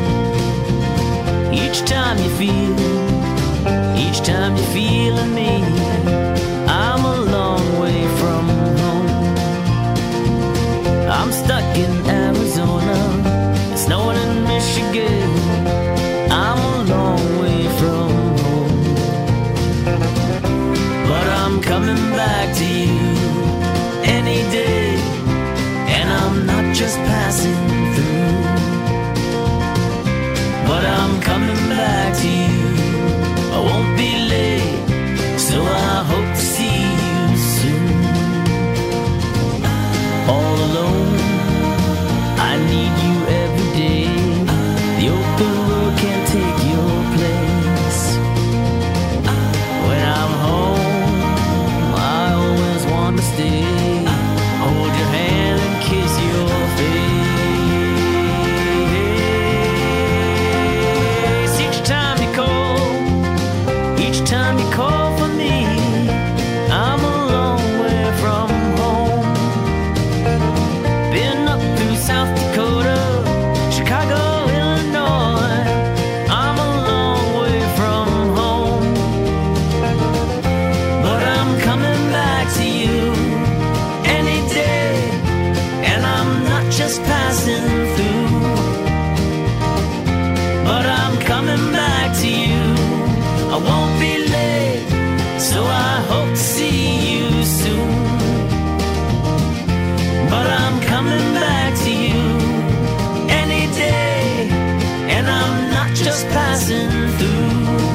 Each time you feel, each time you're feeling me, I'm a long way from home. I'm stuck in Arizona, it's snowing in Michigan, I'm a long way from home. But I'm coming back to you any day, and I'm not just passing through. But I'm coming back to you, I won't be late, so I hope to see you soon. All alone, I need you every day. The open world can't take your place. When I'm home, I always want to stay. Hold your hand and kiss your face. Each time you call, each time you call for me, I'm a long way from home. Been up through South Dakota, Chicago, Illinois, I'm a long way from home. But I'm coming back to you any day, and I'm not just passing through. But I'm coming back to you, I won't be late, so I hope to see you soon. But I'm coming back to you any day, and I'm not just passing through.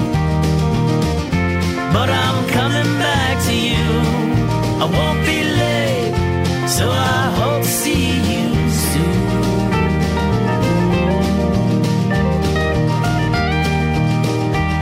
But I'm coming back to you, I won't be late, so I hope to see you soon.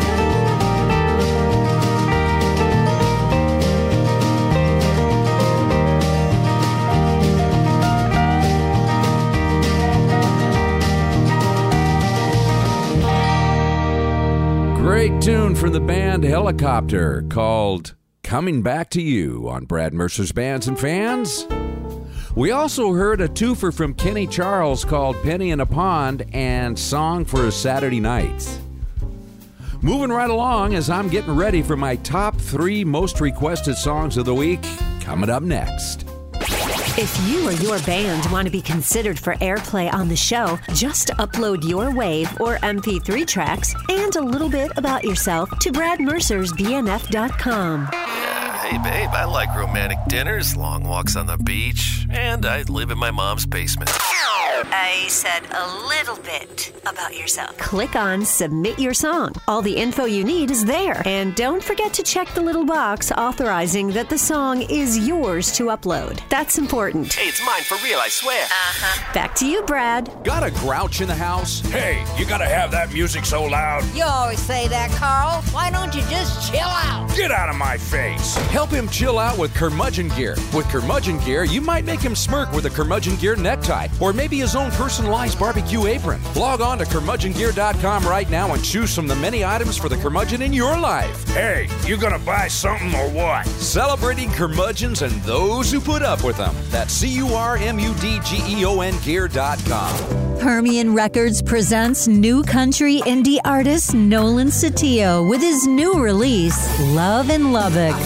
tune from the band Helicopter called Coming Back to You on Brad Mercer's Bands and Fans. We also heard a twofer from Kenny Charles called Penny in a Pond and Song for a Saturday Night. Moving right along as I'm getting ready for my top three most requested songs of the week, coming up next. If you or your band want to be considered for airplay on the show, just upload your WAV or M P three tracks and a little bit about yourself to Brad Mercer's B N F dot com. Yeah, hey babe, I like romantic dinners, long walks on the beach, and I live in my mom's basement. I said a little bit about yourself. Click on Submit Your Song. All the info you need is there. And don't forget to check the little box authorizing that the song is yours to upload. That's important. Hey, it's mine for real, I swear. Uh-huh. Back to you, Brad. Got a grouch in the house? Hey, you gotta have that music so loud. You always say that, Carl. Why don't you just chill out? Get out of my face. Help him chill out with Curmudgeon Gear. With Curmudgeon Gear, you might make him smirk with a Curmudgeon Gear necktie, or maybe his own personalized barbecue apron. Log on to curmudgeon gear dot com right now and choose from the many items for the curmudgeon in your life. Hey, you gonna buy something or what? Celebrating curmudgeons and those who put up with them. That's C U R M U D G E O N gear dot com. Permian Records presents new country indie artist Nolan Satillo with his new release, Love in Lubbock.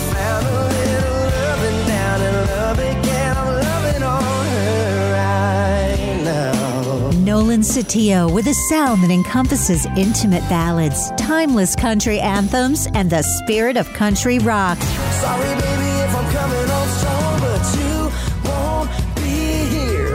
Nolan Satillo with a sound that encompasses intimate ballads, timeless country anthems, and the spirit of country rock. Sorry, baby, if I'm coming on strong, but you won't be here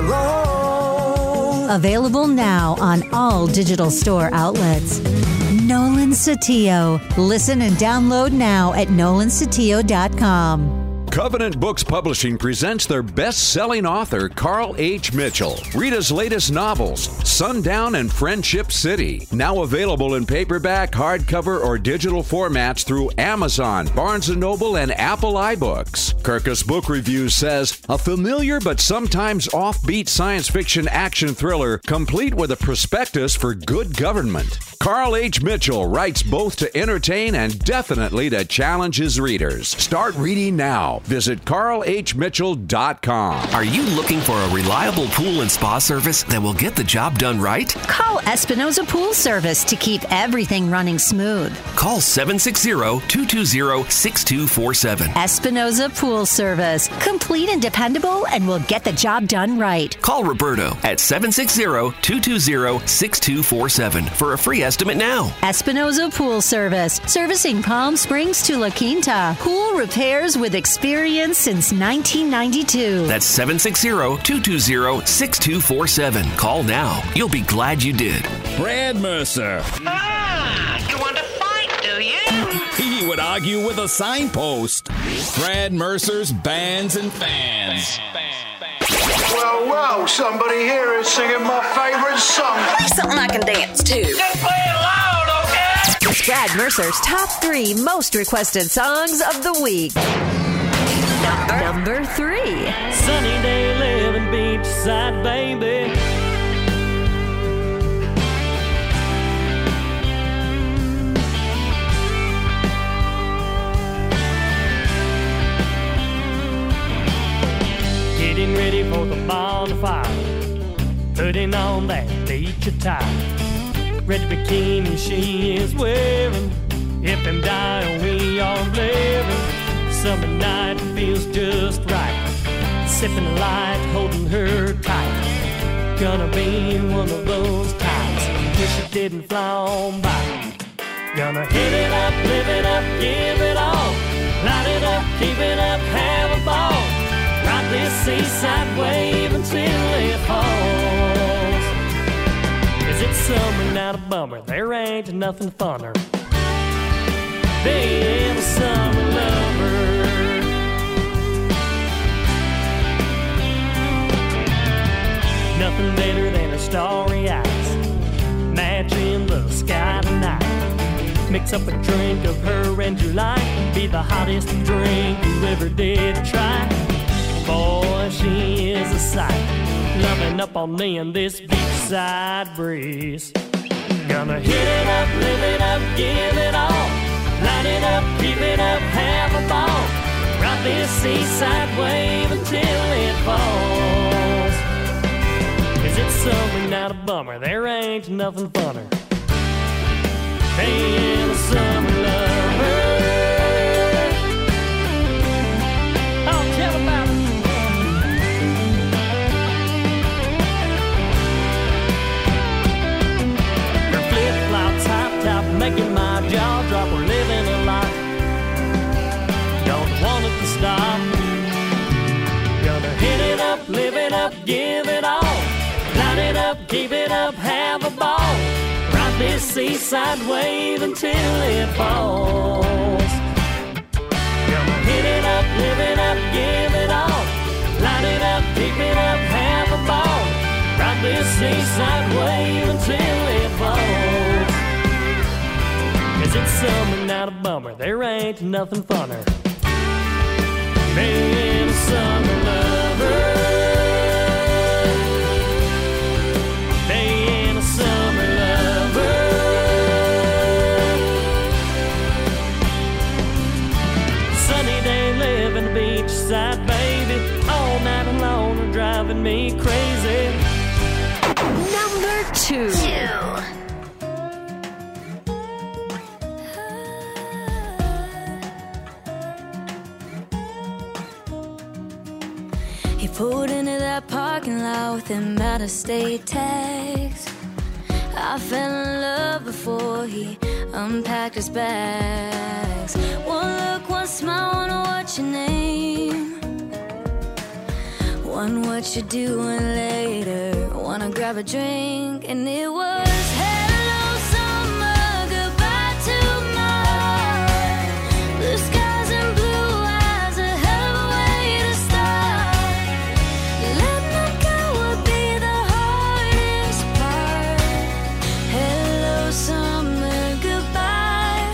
long. Available now on all digital store outlets. Nolan Satillo. Listen and download now at nolan satillo dot com. Covenant Books Publishing presents their best-selling author, Carl H. Mitchell. Read his latest novels, Sundown and Friendship City, now available in paperback, hardcover, or digital formats through Amazon, Barnes and Noble, and Apple iBooks. Kirkus Book Reviews says, a familiar but sometimes offbeat science fiction action thriller, complete with a prospectus for good government. Carl H. Mitchell writes both to entertain and definitely to challenge his readers. Start reading now. Visit carl h mitchell dot com. Are you looking for a reliable pool and spa service that will get the job done right? Call Espinoza Pool Service to keep everything running smooth. Call seven six zero, two two zero, six two four seven. Espinoza Pool Service. Complete and dependable, and will get the job done right. Call Roberto at seven six zero, two two zero, six two four seven for a free estimate now. Espinoza Pool Service. Servicing Palm Springs to La Quinta. Pool repairs with experience since nineteen ninety-two. That's seven six zero, two two zero, six two four seven. Call now. You'll be glad you did. Brad Mercer. Ah, you want to fight, do you? He would argue with a signpost. Brad Mercer's Bands and Fans. Well, well, somebody here is singing my favorite song. Play something I can dance to. Just play it loud, okay? It's Brad Mercer's top three most requested songs of the week. Number, number three. Sunny day living beachside, baby. Getting ready for the bonfire, putting on that beach attire. Red bikini she is wearing, hip and dial we are blaring. Summer night feels just right, sipping light, holding her tight. Gonna be one of those times, wish it didn't fly on by. Gonna hit it up, live it up, give it all. Light it up, keep it up, have a ball. Ride this seaside wave until it falls. Is it summer, not a bummer? There ain't nothing funner being a summer lover. Nothing better than her starry eyes, matching the sky tonight. Mix up a drink of her and you like, be the hottest drink you ever did try. Boy, she is a sight, loving up on me in this beachside breeze. Gonna hit it up, live it up, give it all. Light it up, keep it up, have a ball. Ride this seaside wave until it falls. 'Cause it's summer, not a bummer. There ain't nothing funner. Being a summer lover. Oh, tell about it. Her flip-flops, hop top, making my jaw drop. We're living a life. Don't want it to stop. Gonna hit it up, live it up, give it all. Light it up, keep it up, have a ball. Ride this seaside wave until it falls. Gonna hit it up, live it up, give it all. Light it up, keep it up, have a ball. Ride this seaside wave until it falls. 'Cause it's summer, not a bummer. There ain't nothing funner. Being a summer lover. Being a summer lover. Sunny day, living the beachside, baby. All night alone are driving me crazy. Number two. He pulled into that parking lot with them out-of-state tags. I fell in love before he unpacked his bags. One look, one smile, wanna what's your name? One what you doing later? Wanna grab a drink, and it was hello summer, goodbye tomorrow. Blue skies and blue eyes, a hell of a way to start. Letting them go would be the hardest part. Hello summer, goodbye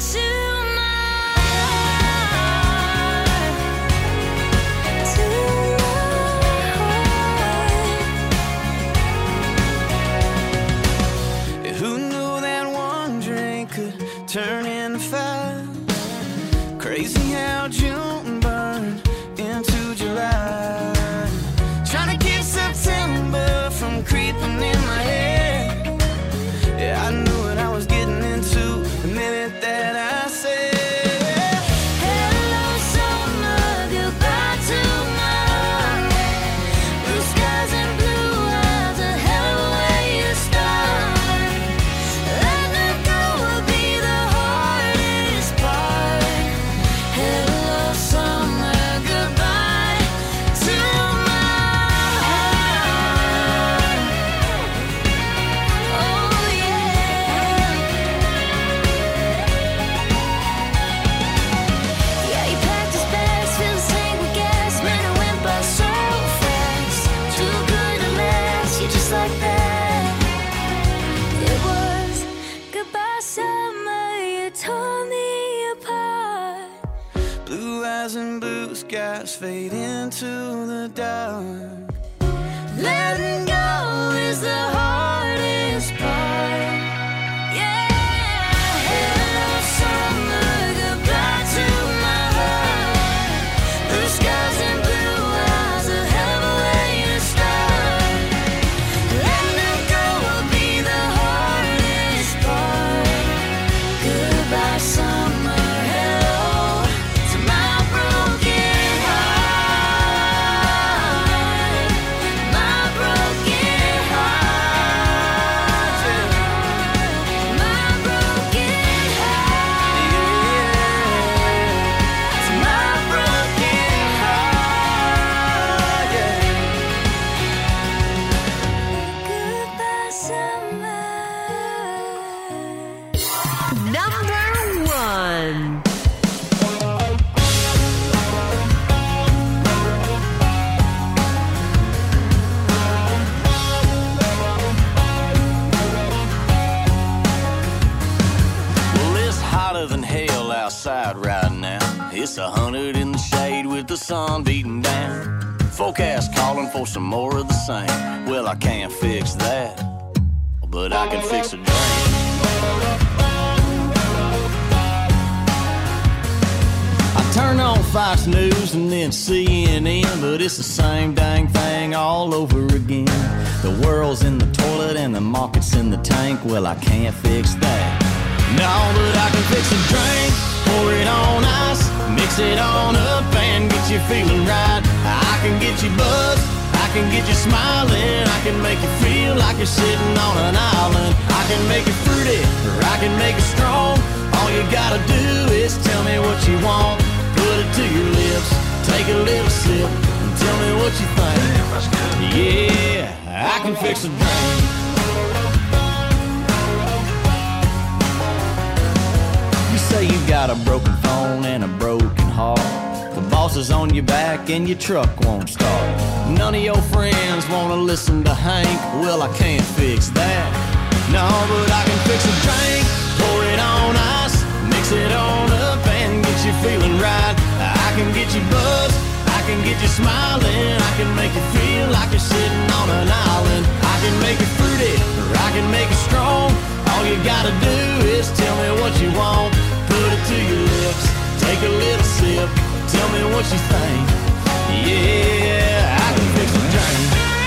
tomorrow. Who knew that one drink could turn into five? Crazy how June burned into July. Trying to keep September from creeping in my head. Yeah, I knew what I was getting into the minute that I said Hello summer, goodbye tomorrow. Blue skies and blue eyes, a hell of a way to start. Letting it go will be the hardest part. Hello summer, goodbye tomorrow. Oh yeah. Yeah, he packed his bags, filled his tank with gas. Man, it went by so fast. Too good to last, you just like that. It was goodbye summer, you tore me apart. blue eyes and blue skies fade into the dark. Letting go is the hardest part. Yeah. Hello summer, goodbye tomorrow. Blue skies and blue eyes, a hell of a way to start. Letting it go will be the hardest part. Goodbye summer, hello to my broken heart. My broken heart. My broken heart. To my broken heart. Goodbye summer. Number one. Well, it's hotter than hell outside right now. It's a hundred in the shade with the sun beating down. Forecast calling for some more of the same. Well, I can't fix that, but I can fix a drink. Turn on Fox News and then C N N, but it's the same dang thing all over again. The world's in the toilet and the market's in the tank. Well, I can't fix that. No, but I can fix a drink, pour it on ice, mix it on up and get you feeling right. I can get you buzzed, I can get you smiling, I can make you feel like you're sitting on an island. I can make it fruity, or I can make it strong. All you gotta do is tell me what you want. Put it to your lips, take a little sip, and tell me what you think. Yeah, I can fix a drink. You say you got a broken phone and a broken heart. The boss is on your back and your truck won't start. None of your friends wanna listen to Hank. Well, I can't fix that. No, but I can fix a drink, pour it on ice, mix it on up and get you feeling right. I can get you buzzed, I can get you smiling, I can make you feel like you're sitting on an island. I can make it fruity, or I can make it strong. All you gotta do is tell me what you want. Put it to your lips, take a little sip, tell me what you think. Yeah, I can fix a drink.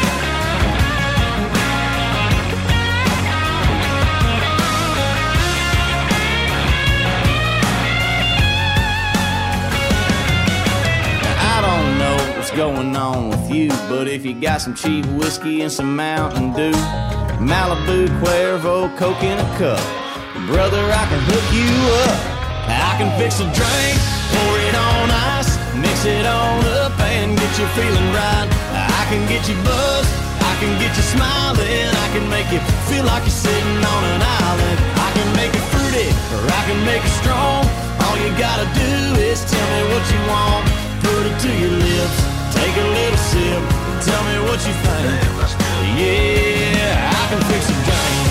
Going on with you, but if you got some cheap whiskey and some Mountain Dew, Malibu, Cuervo, Coke in a cup, brother, I can hook you up. I can fix a drink, pour it on ice, mix it on up and get you feeling right. I can get you buzzed, I can get you smiling, I can make you feel like you're sitting on an island. I can make it fruity, or I can make it strong. All you gotta do is tell me what you want. Put it to your lips, take a little sip, tell me what you think. Yeah, I can fix a drink.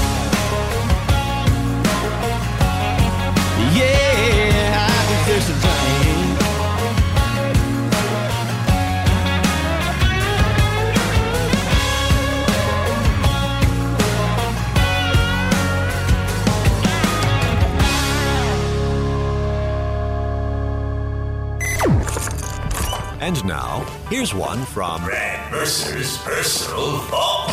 Yeah, I can fix a drink. And now, here's one from Brad Mercer's personal vault.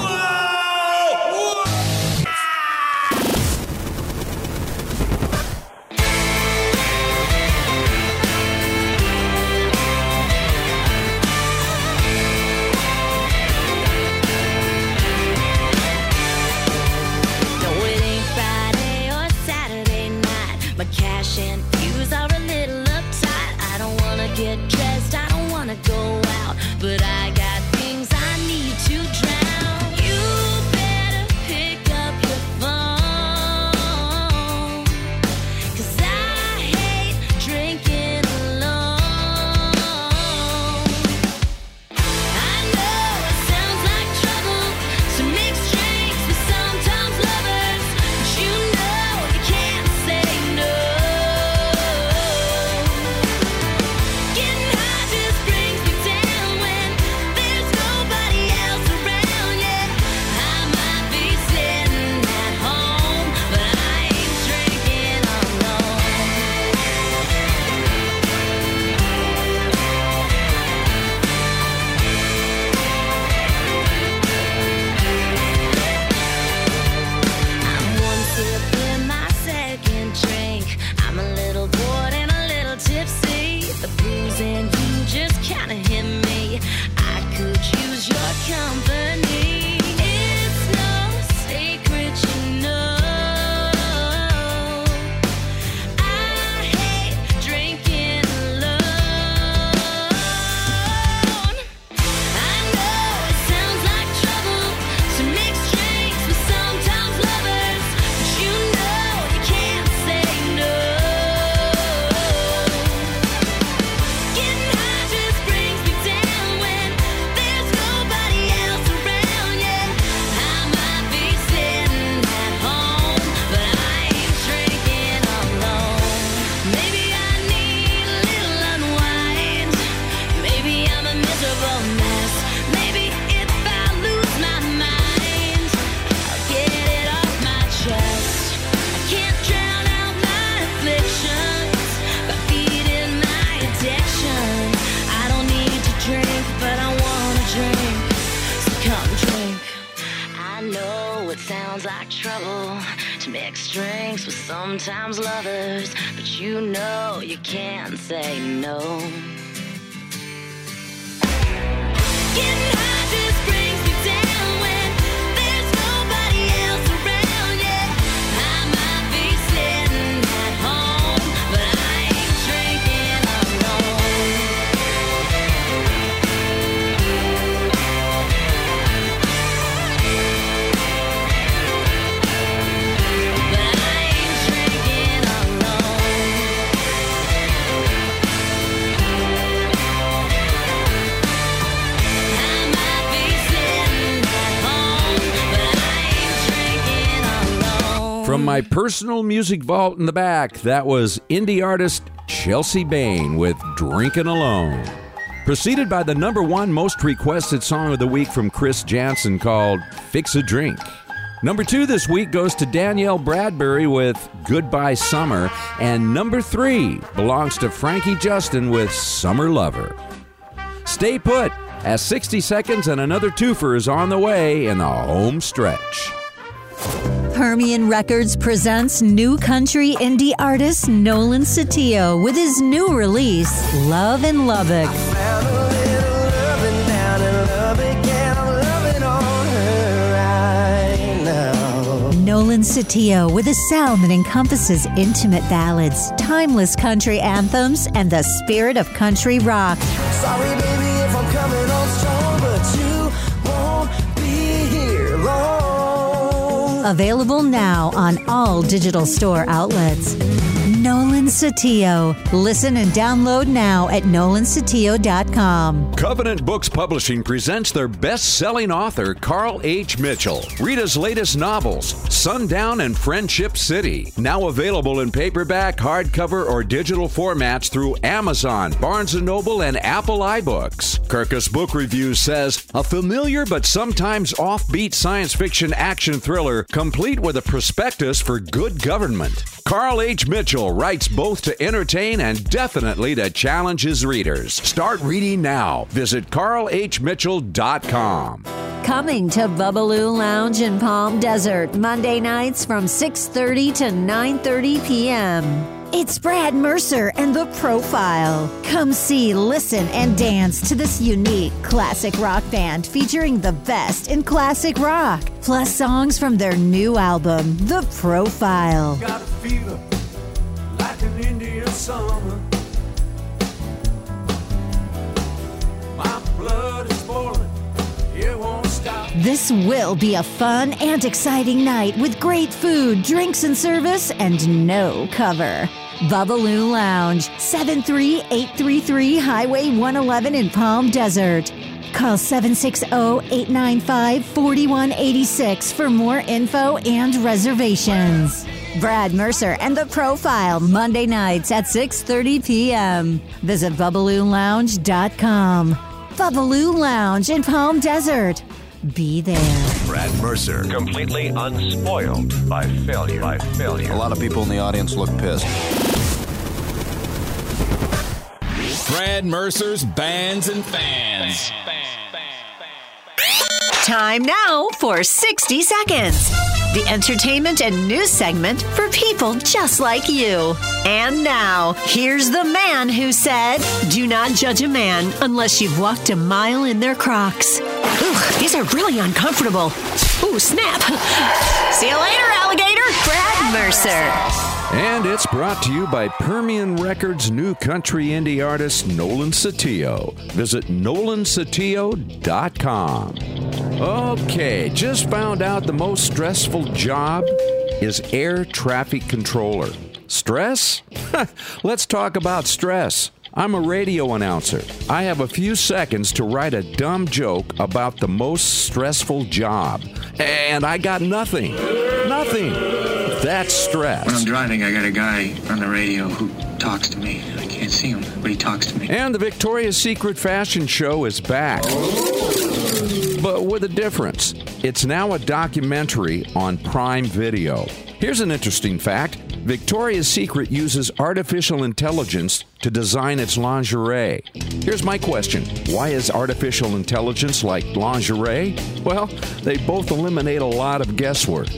No, it ain't Friday or Saturday night. My cash and views are a little uptight. I don't wanna get dressed, I don't wanna go out, but I got things I need to drown. it sounds like trouble to mix drinks with sometimes lovers, but you know you can't say no. Getting high just brings me down when there's nobody else around, yeah. I might be sitting at home, but I ain't drinking alone. But I ain't drinking alone. I might be sitting at home, but I ain't drinking alone. From my personal music vault in the back, that was indie artist Chelsea Bain with Drinkin' Alone. Preceded by the number one most requested song of the week from Chris Jansen called Fix a Drink. Number two this week goes to Danielle Bradbury with Goodbye Summer. And number three belongs to Frankie Justin with Summer Lover. Stay put, as sixty seconds and another twofer is on the way in the home stretch. Permian Records presents new country indie artist Nolan Satillo with his new release, Love in Lubbock. Nolan Satillo with a sound that encompasses intimate ballads, timeless country anthems, and the spirit of country rock. Sorry, baby, if I'm coming on strong, but you won't be here long. Available now on all digital store outlets. Nolan Satillo. Listen and download now at nolan satillo dot com. Covenant Books Publishing presents their best-selling author, Carl H. Mitchell. Read his latest novels, Sundown and Friendship City. Now available in paperback, hardcover, or digital formats through Amazon, Barnes and Noble, and Apple iBooks. Kirkus Book Review says, a familiar but sometimes offbeat science fiction action thriller complete with a prospectus for good government. Carl H. Mitchell writes both to entertain and definitely to challenge his readers. Start reading now. Visit carl h mitchell dot com. Coming to Bubbaloo Lounge in Palm Desert, Monday nights from six thirty to nine thirty p.m. It's Brad Mercer and The Profile. Come see, listen, and dance to this unique classic rock band featuring the best in classic rock, plus songs from their new album, The Profile. Got a fever like an Indian summer. My blood is boiling, it won't stop. This will be a fun and exciting night with great food, drinks and service, and no cover. Bubbaloo Lounge, seven three eight three three Highway one eleven in Palm Desert. Call seven six zero, eight nine five, four one eight six for more info and reservations. Brad Mercer and The Profile, Monday nights at six thirty p.m. Visit bubbaloo lounge dot com. Bubbaloo Lounge in Palm Desert. Be there. Brad Mercer, completely unspoiled by failure. By failure. A lot of people in the audience look pissed. Brad Mercer's Bands and Fans. Time now for sixty seconds. The entertainment and news segment for people just like you. And now, here's the man who said, do not judge a man unless you've walked a mile in their Crocs. Ooh, these are really uncomfortable. Ooh, snap. See you later, alligator. Brad Mercer. And it's brought to you by Permian Records' new country indie artist, Nolan Satillo. Visit nolan satillo dot com. Okay, just found out the most stressful job is air traffic controller. Stress? Let's talk about stress. I'm a radio announcer. I have a few seconds to write a dumb joke about the most stressful job. And I got nothing. Nothing. That's stress. When I'm driving, I got a guy on the radio who talks to me. I can't see him, but he talks to me. And the Victoria's Secret fashion show is back. But with a difference. It's now a documentary on Prime Video. Here's an interesting fact. Victoria's Secret uses artificial intelligence to design its lingerie. Here's my question. Why is artificial intelligence like lingerie? Well, they both eliminate a lot of guesswork.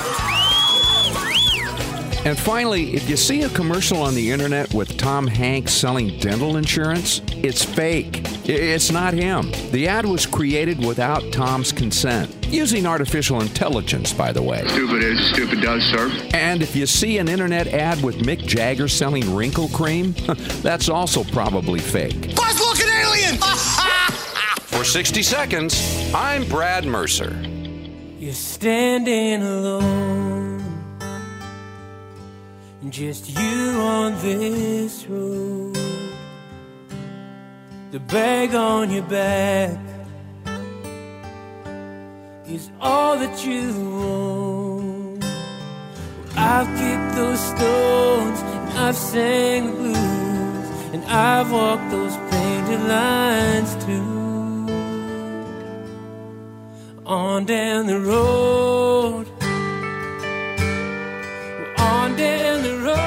And finally, if you see a commercial on the internet with Tom Hanks selling dental insurance, it's fake. It's not him. The ad was created without Tom's consent, using artificial intelligence, by the way. Stupid is, stupid does, sir. And if you see an internet ad with Mick Jagger selling wrinkle cream, that's also probably fake. Buzz looking alien! For sixty seconds, I'm Brad Mercer. You're standing alone, just you on this road. The bag on your back is all that you own. I've kicked those stones, and I've sang the blues, and I've walked those painted lines too. On down the road, on down the road,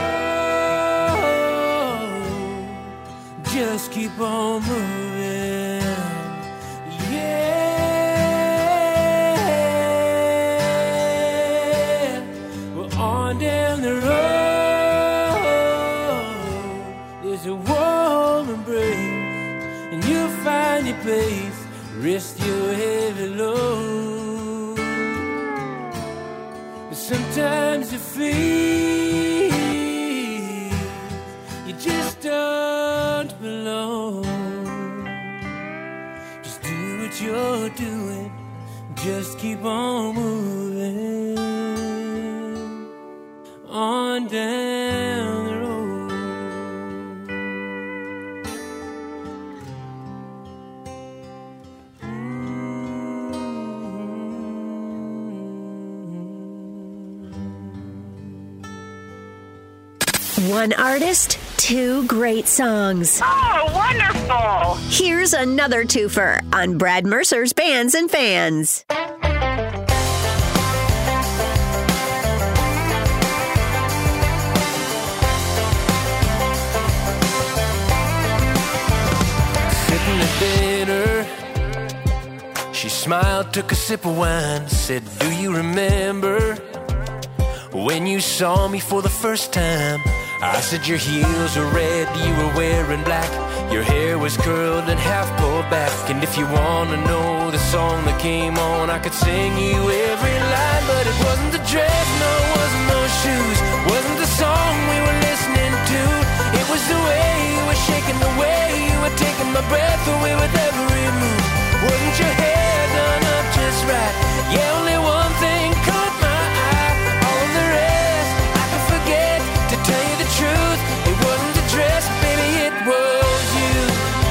just keep on moving, yeah. We're on down the road, there's a warm embrace, and you'll find your place, rest your heavy load. But sometimes you feel you just don't belong. Just do what you're doing, just keep on moving on down the road. One artist, two great songs. Oh, wonderful! Here's another twofer on Brad Mercer's Bands and Fans. Sitting at dinner, she smiled, took a sip of wine, said, do you remember when you saw me for the first time? I said your heels were red, you were wearing black, your hair was curled and half pulled back. And if you wanna know the song that came on, I could sing you every line. But it wasn't the dress, no, it wasn't those shoes, wasn't the song we were listening to. It was the way you were shaking, the way you were taking my breath away with every move. Wasn't your hair done up just right? Yeah, only one thing caught my eye. All of the rest I could forget. To tell you the truth, it wasn't the dress, baby, it was you.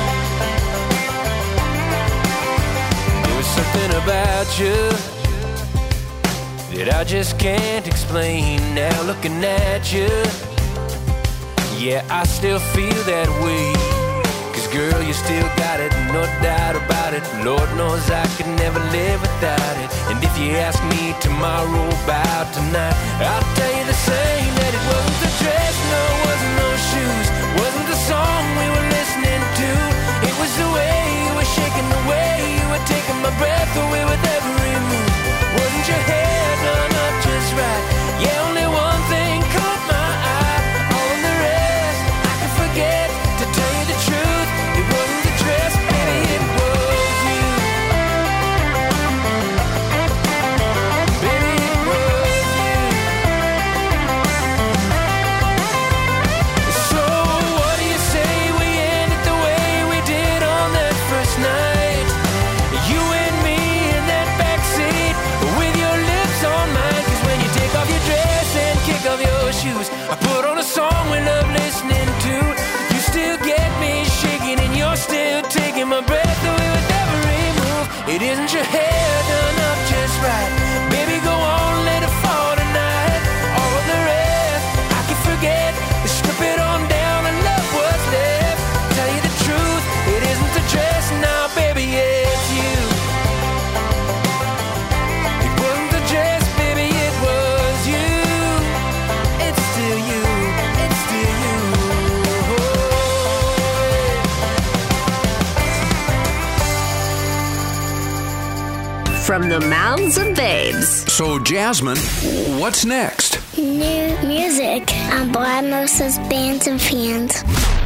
There was something about you that I just can't explain. Now looking at you, yeah, I still feel that way. Cause girl, you still got it, no doubt about it. Lord knows I could never live without it. And if you ask me tomorrow about tonight, I'll tell you the same, that it wasn't the dress, no, it wasn't those shoes, wasn't the song we were listening to. It was the way you were shaking, the way you were taking my breath away with every move. Wasn't your hair done up just right? Yeah, only one thing caught my eye. All of the rest I can forget. To tell you the truth, it wasn't the dress, baby, it was you. Baby, it was you. So what do you say we end it the way we did on that first night? You and me in that backseat with your lips on mine. Cause when you take off your dress and kick off your shoes, I put on a song we love listening to. You still get me shaking and you're still taking my breath away with every move. It isn't your hair done up just right. Baby, go on, let it fall tonight. All of the rest I can forget. Strip it on down and love what's left. Tell you the truth, it isn't the dress now, baby, it's you. It wasn't the dress, baby, it was you. It's still from the mouths of babes. So, Jasmine, what's next? New music on Brad Mercer's Bands and Fans.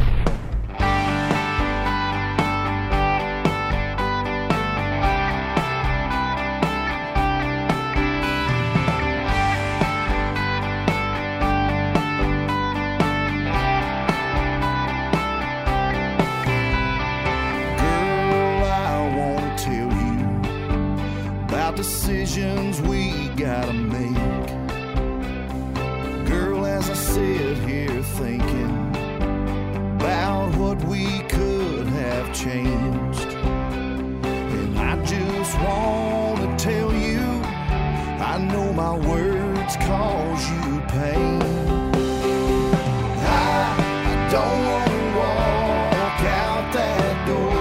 Decisions we gotta make. Girl, as I sit here thinking about what we could have changed, and I just wanna tell you, I know my words cause you pain. I, I don't wanna walk out that door.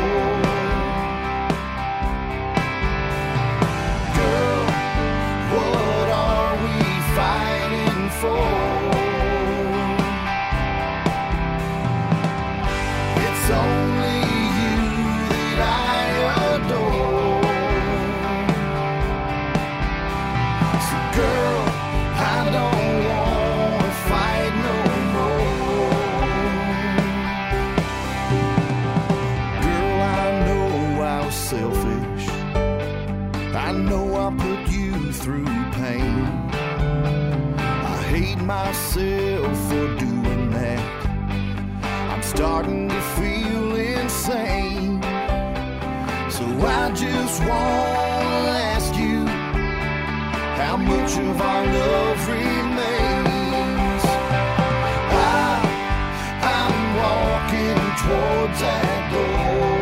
It's only you that I adore. So girl, I don't want to fight no more. Girl, I know I was selfish. I know I put you through pain. I hate myself for doing that. I'm starting to feel insane. So I just want to ask you how much of our love remains. I, I'm walking towards that door.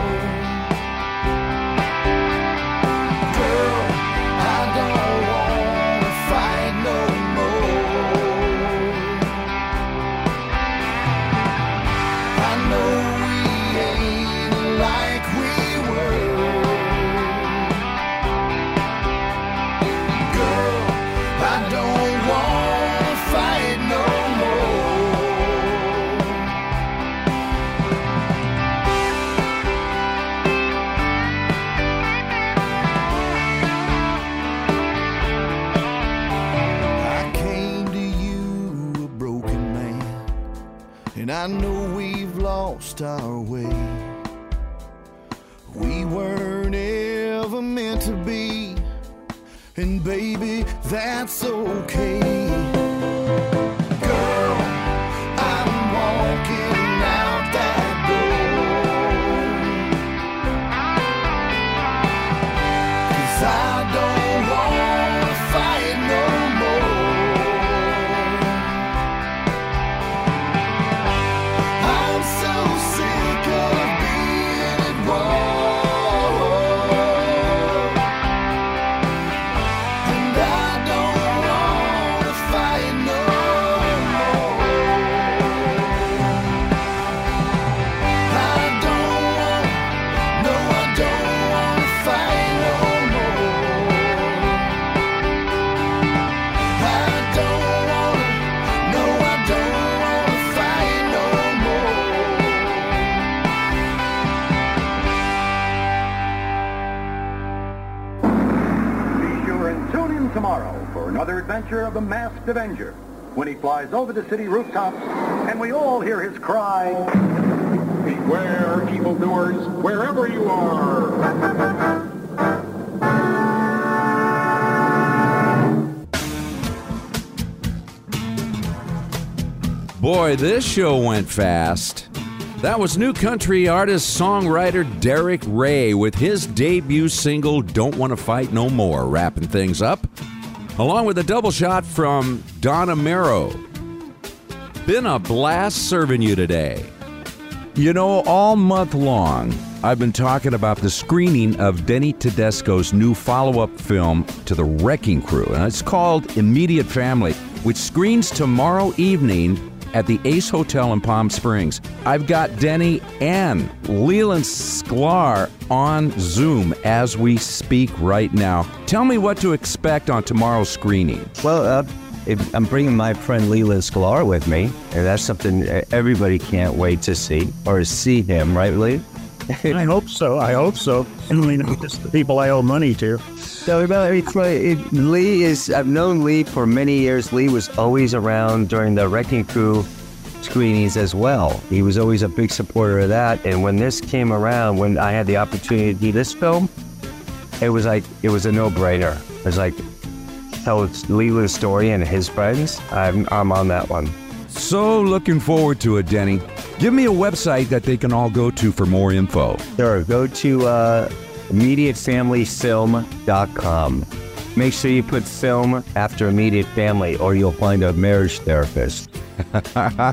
Girl, I don't want to fight no more. I know we ain't like we were. Girl, I don't want to fight no I came to you a broken man, and I know we've lost our way. We weren't ever meant to be, and baby, that's okay. Girl, I'm walking out that door. 'Cause I don't want to fight no more. I'm so sick of being at war, and I don't want to fight no more. I don't want, no, I don't want to fight no more. I don't want, no, I don't want to fight no Be sure and tune in tomorrow for another adventure of the Masked Avenger when he flies over the city rooftops and we all hear his cry, "Beware, evildoers, wherever you are." Boy, this show went fast. That was new country artist, songwriter Derek Ray with his debut single, Don't Want to Fight No More, wrapping things up, along with a double shot from Donna Merrow. Been a blast serving you today. You know, all month long, I've been talking about the screening of Denny Tedesco's new follow-up film to The Wrecking Crew, and it's called Immediate Family, which screens tomorrow evening at the Ace Hotel in Palm Springs. I've got Denny and Leland Sklar on Zoom as we speak right now. Tell me what to expect on tomorrow's screening. Well, uh, if I'm bringing my friend Leland Sklar with me, and that's something everybody can't wait to see, or see him, right, Lee? I hope so. I hope so. I mean, it's the people I owe money to. So, it's like, it, Lee is, I've known Lee for many years. Lee was always around during the Wrecking Crew screenings as well. He was always a big supporter of that. And when this came around, when I had the opportunity to do this film, it was like, it was a no-brainer. It was like, tell Leela's story and his friends. I'm, I'm on that one. So looking forward to it, Denny. Give me a website that they can all go to for more info. Sure, go to uh, immediate family film dot com. Make sure you put film after immediate family or you'll find a marriage therapist. uh,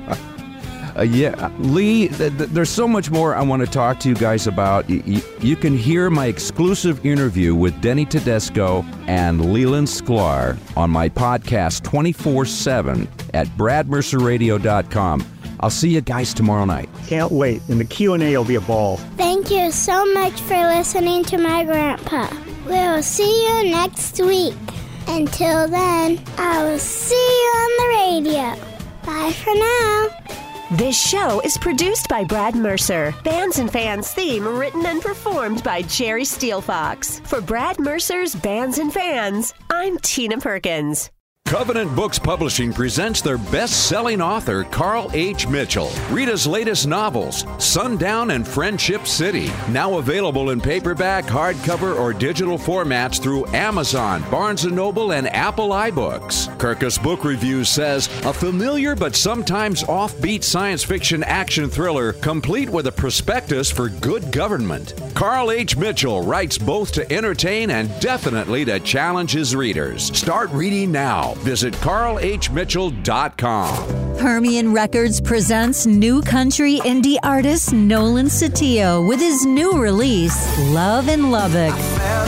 yeah, Lee, th- th- there's so much more I want to talk to you guys about. Y- y- you can hear my exclusive interview with Denny Tedesco and Leland Sklar on my podcast twenty-four seven at brad mercer radio dot com. I'll see you guys tomorrow night. Can't wait. And the Q and A will be a ball. Thank you so much for listening to my grandpa. We'll see you next week. Until then, I will see you on the radio. Bye for now. This show is produced by Brad Mercer. Bands and Fans theme written and performed by Jerry Steelfox. For Brad Mercer's Bands and Fans, I'm Tina Perkins. Covenant Books Publishing presents their best-selling author, Carl H. Mitchell. Read his latest novels, Sundown and Friendship City, now available in paperback, hardcover, or digital formats through Amazon, Barnes and Noble, and Apple iBooks. Kirkus Book Reviews says, a familiar but sometimes offbeat science fiction action thriller, complete with a prospectus for good government. Carl H. Mitchell writes both to entertain and definitely to challenge his readers. Start reading now. Visit carl h mitchell dot com. Permian Records presents new country indie artist Nolan Satillo with his new release, Love in Lubbock.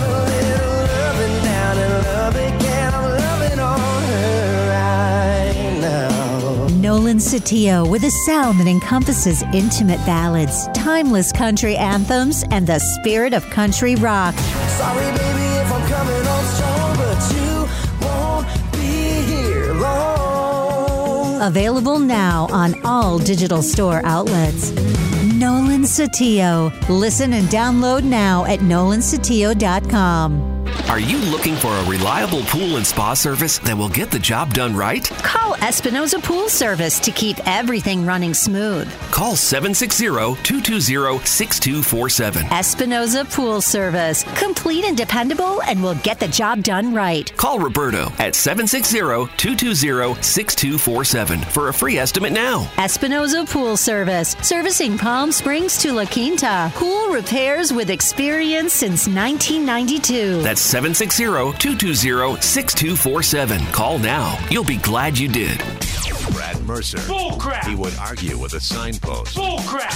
Nolan Satillo with a sound that encompasses intimate ballads, timeless country anthems, and the spirit of country rock. Sorry, baby, if I'm coming on strong, but you won't be here long. Available now on all digital store outlets. Nolan Satillo. Listen and download now at nolan satillo dot com. Are you looking for a reliable pool and spa service that will get the job done right? Call Espinoza Pool Service to keep everything running smooth. Call seven six zero, two two zero, six two four seven. Espinoza Pool Service. Complete and dependable and will get the job done right. Call Roberto at seven six zero, two two zero, six two four seven for a free estimate now. Espinoza Pool Service. Servicing Palm Springs to La Quinta. Pool repairs with experience since nineteen ninety-two. That's seven six zero, two two zero, six two four seven. Call now. You'll be glad you did. Brad Mercer. Bull crap. He would argue with a signpost. Bull crap.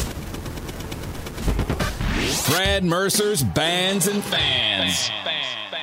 Brad Mercer's Bands and Fans.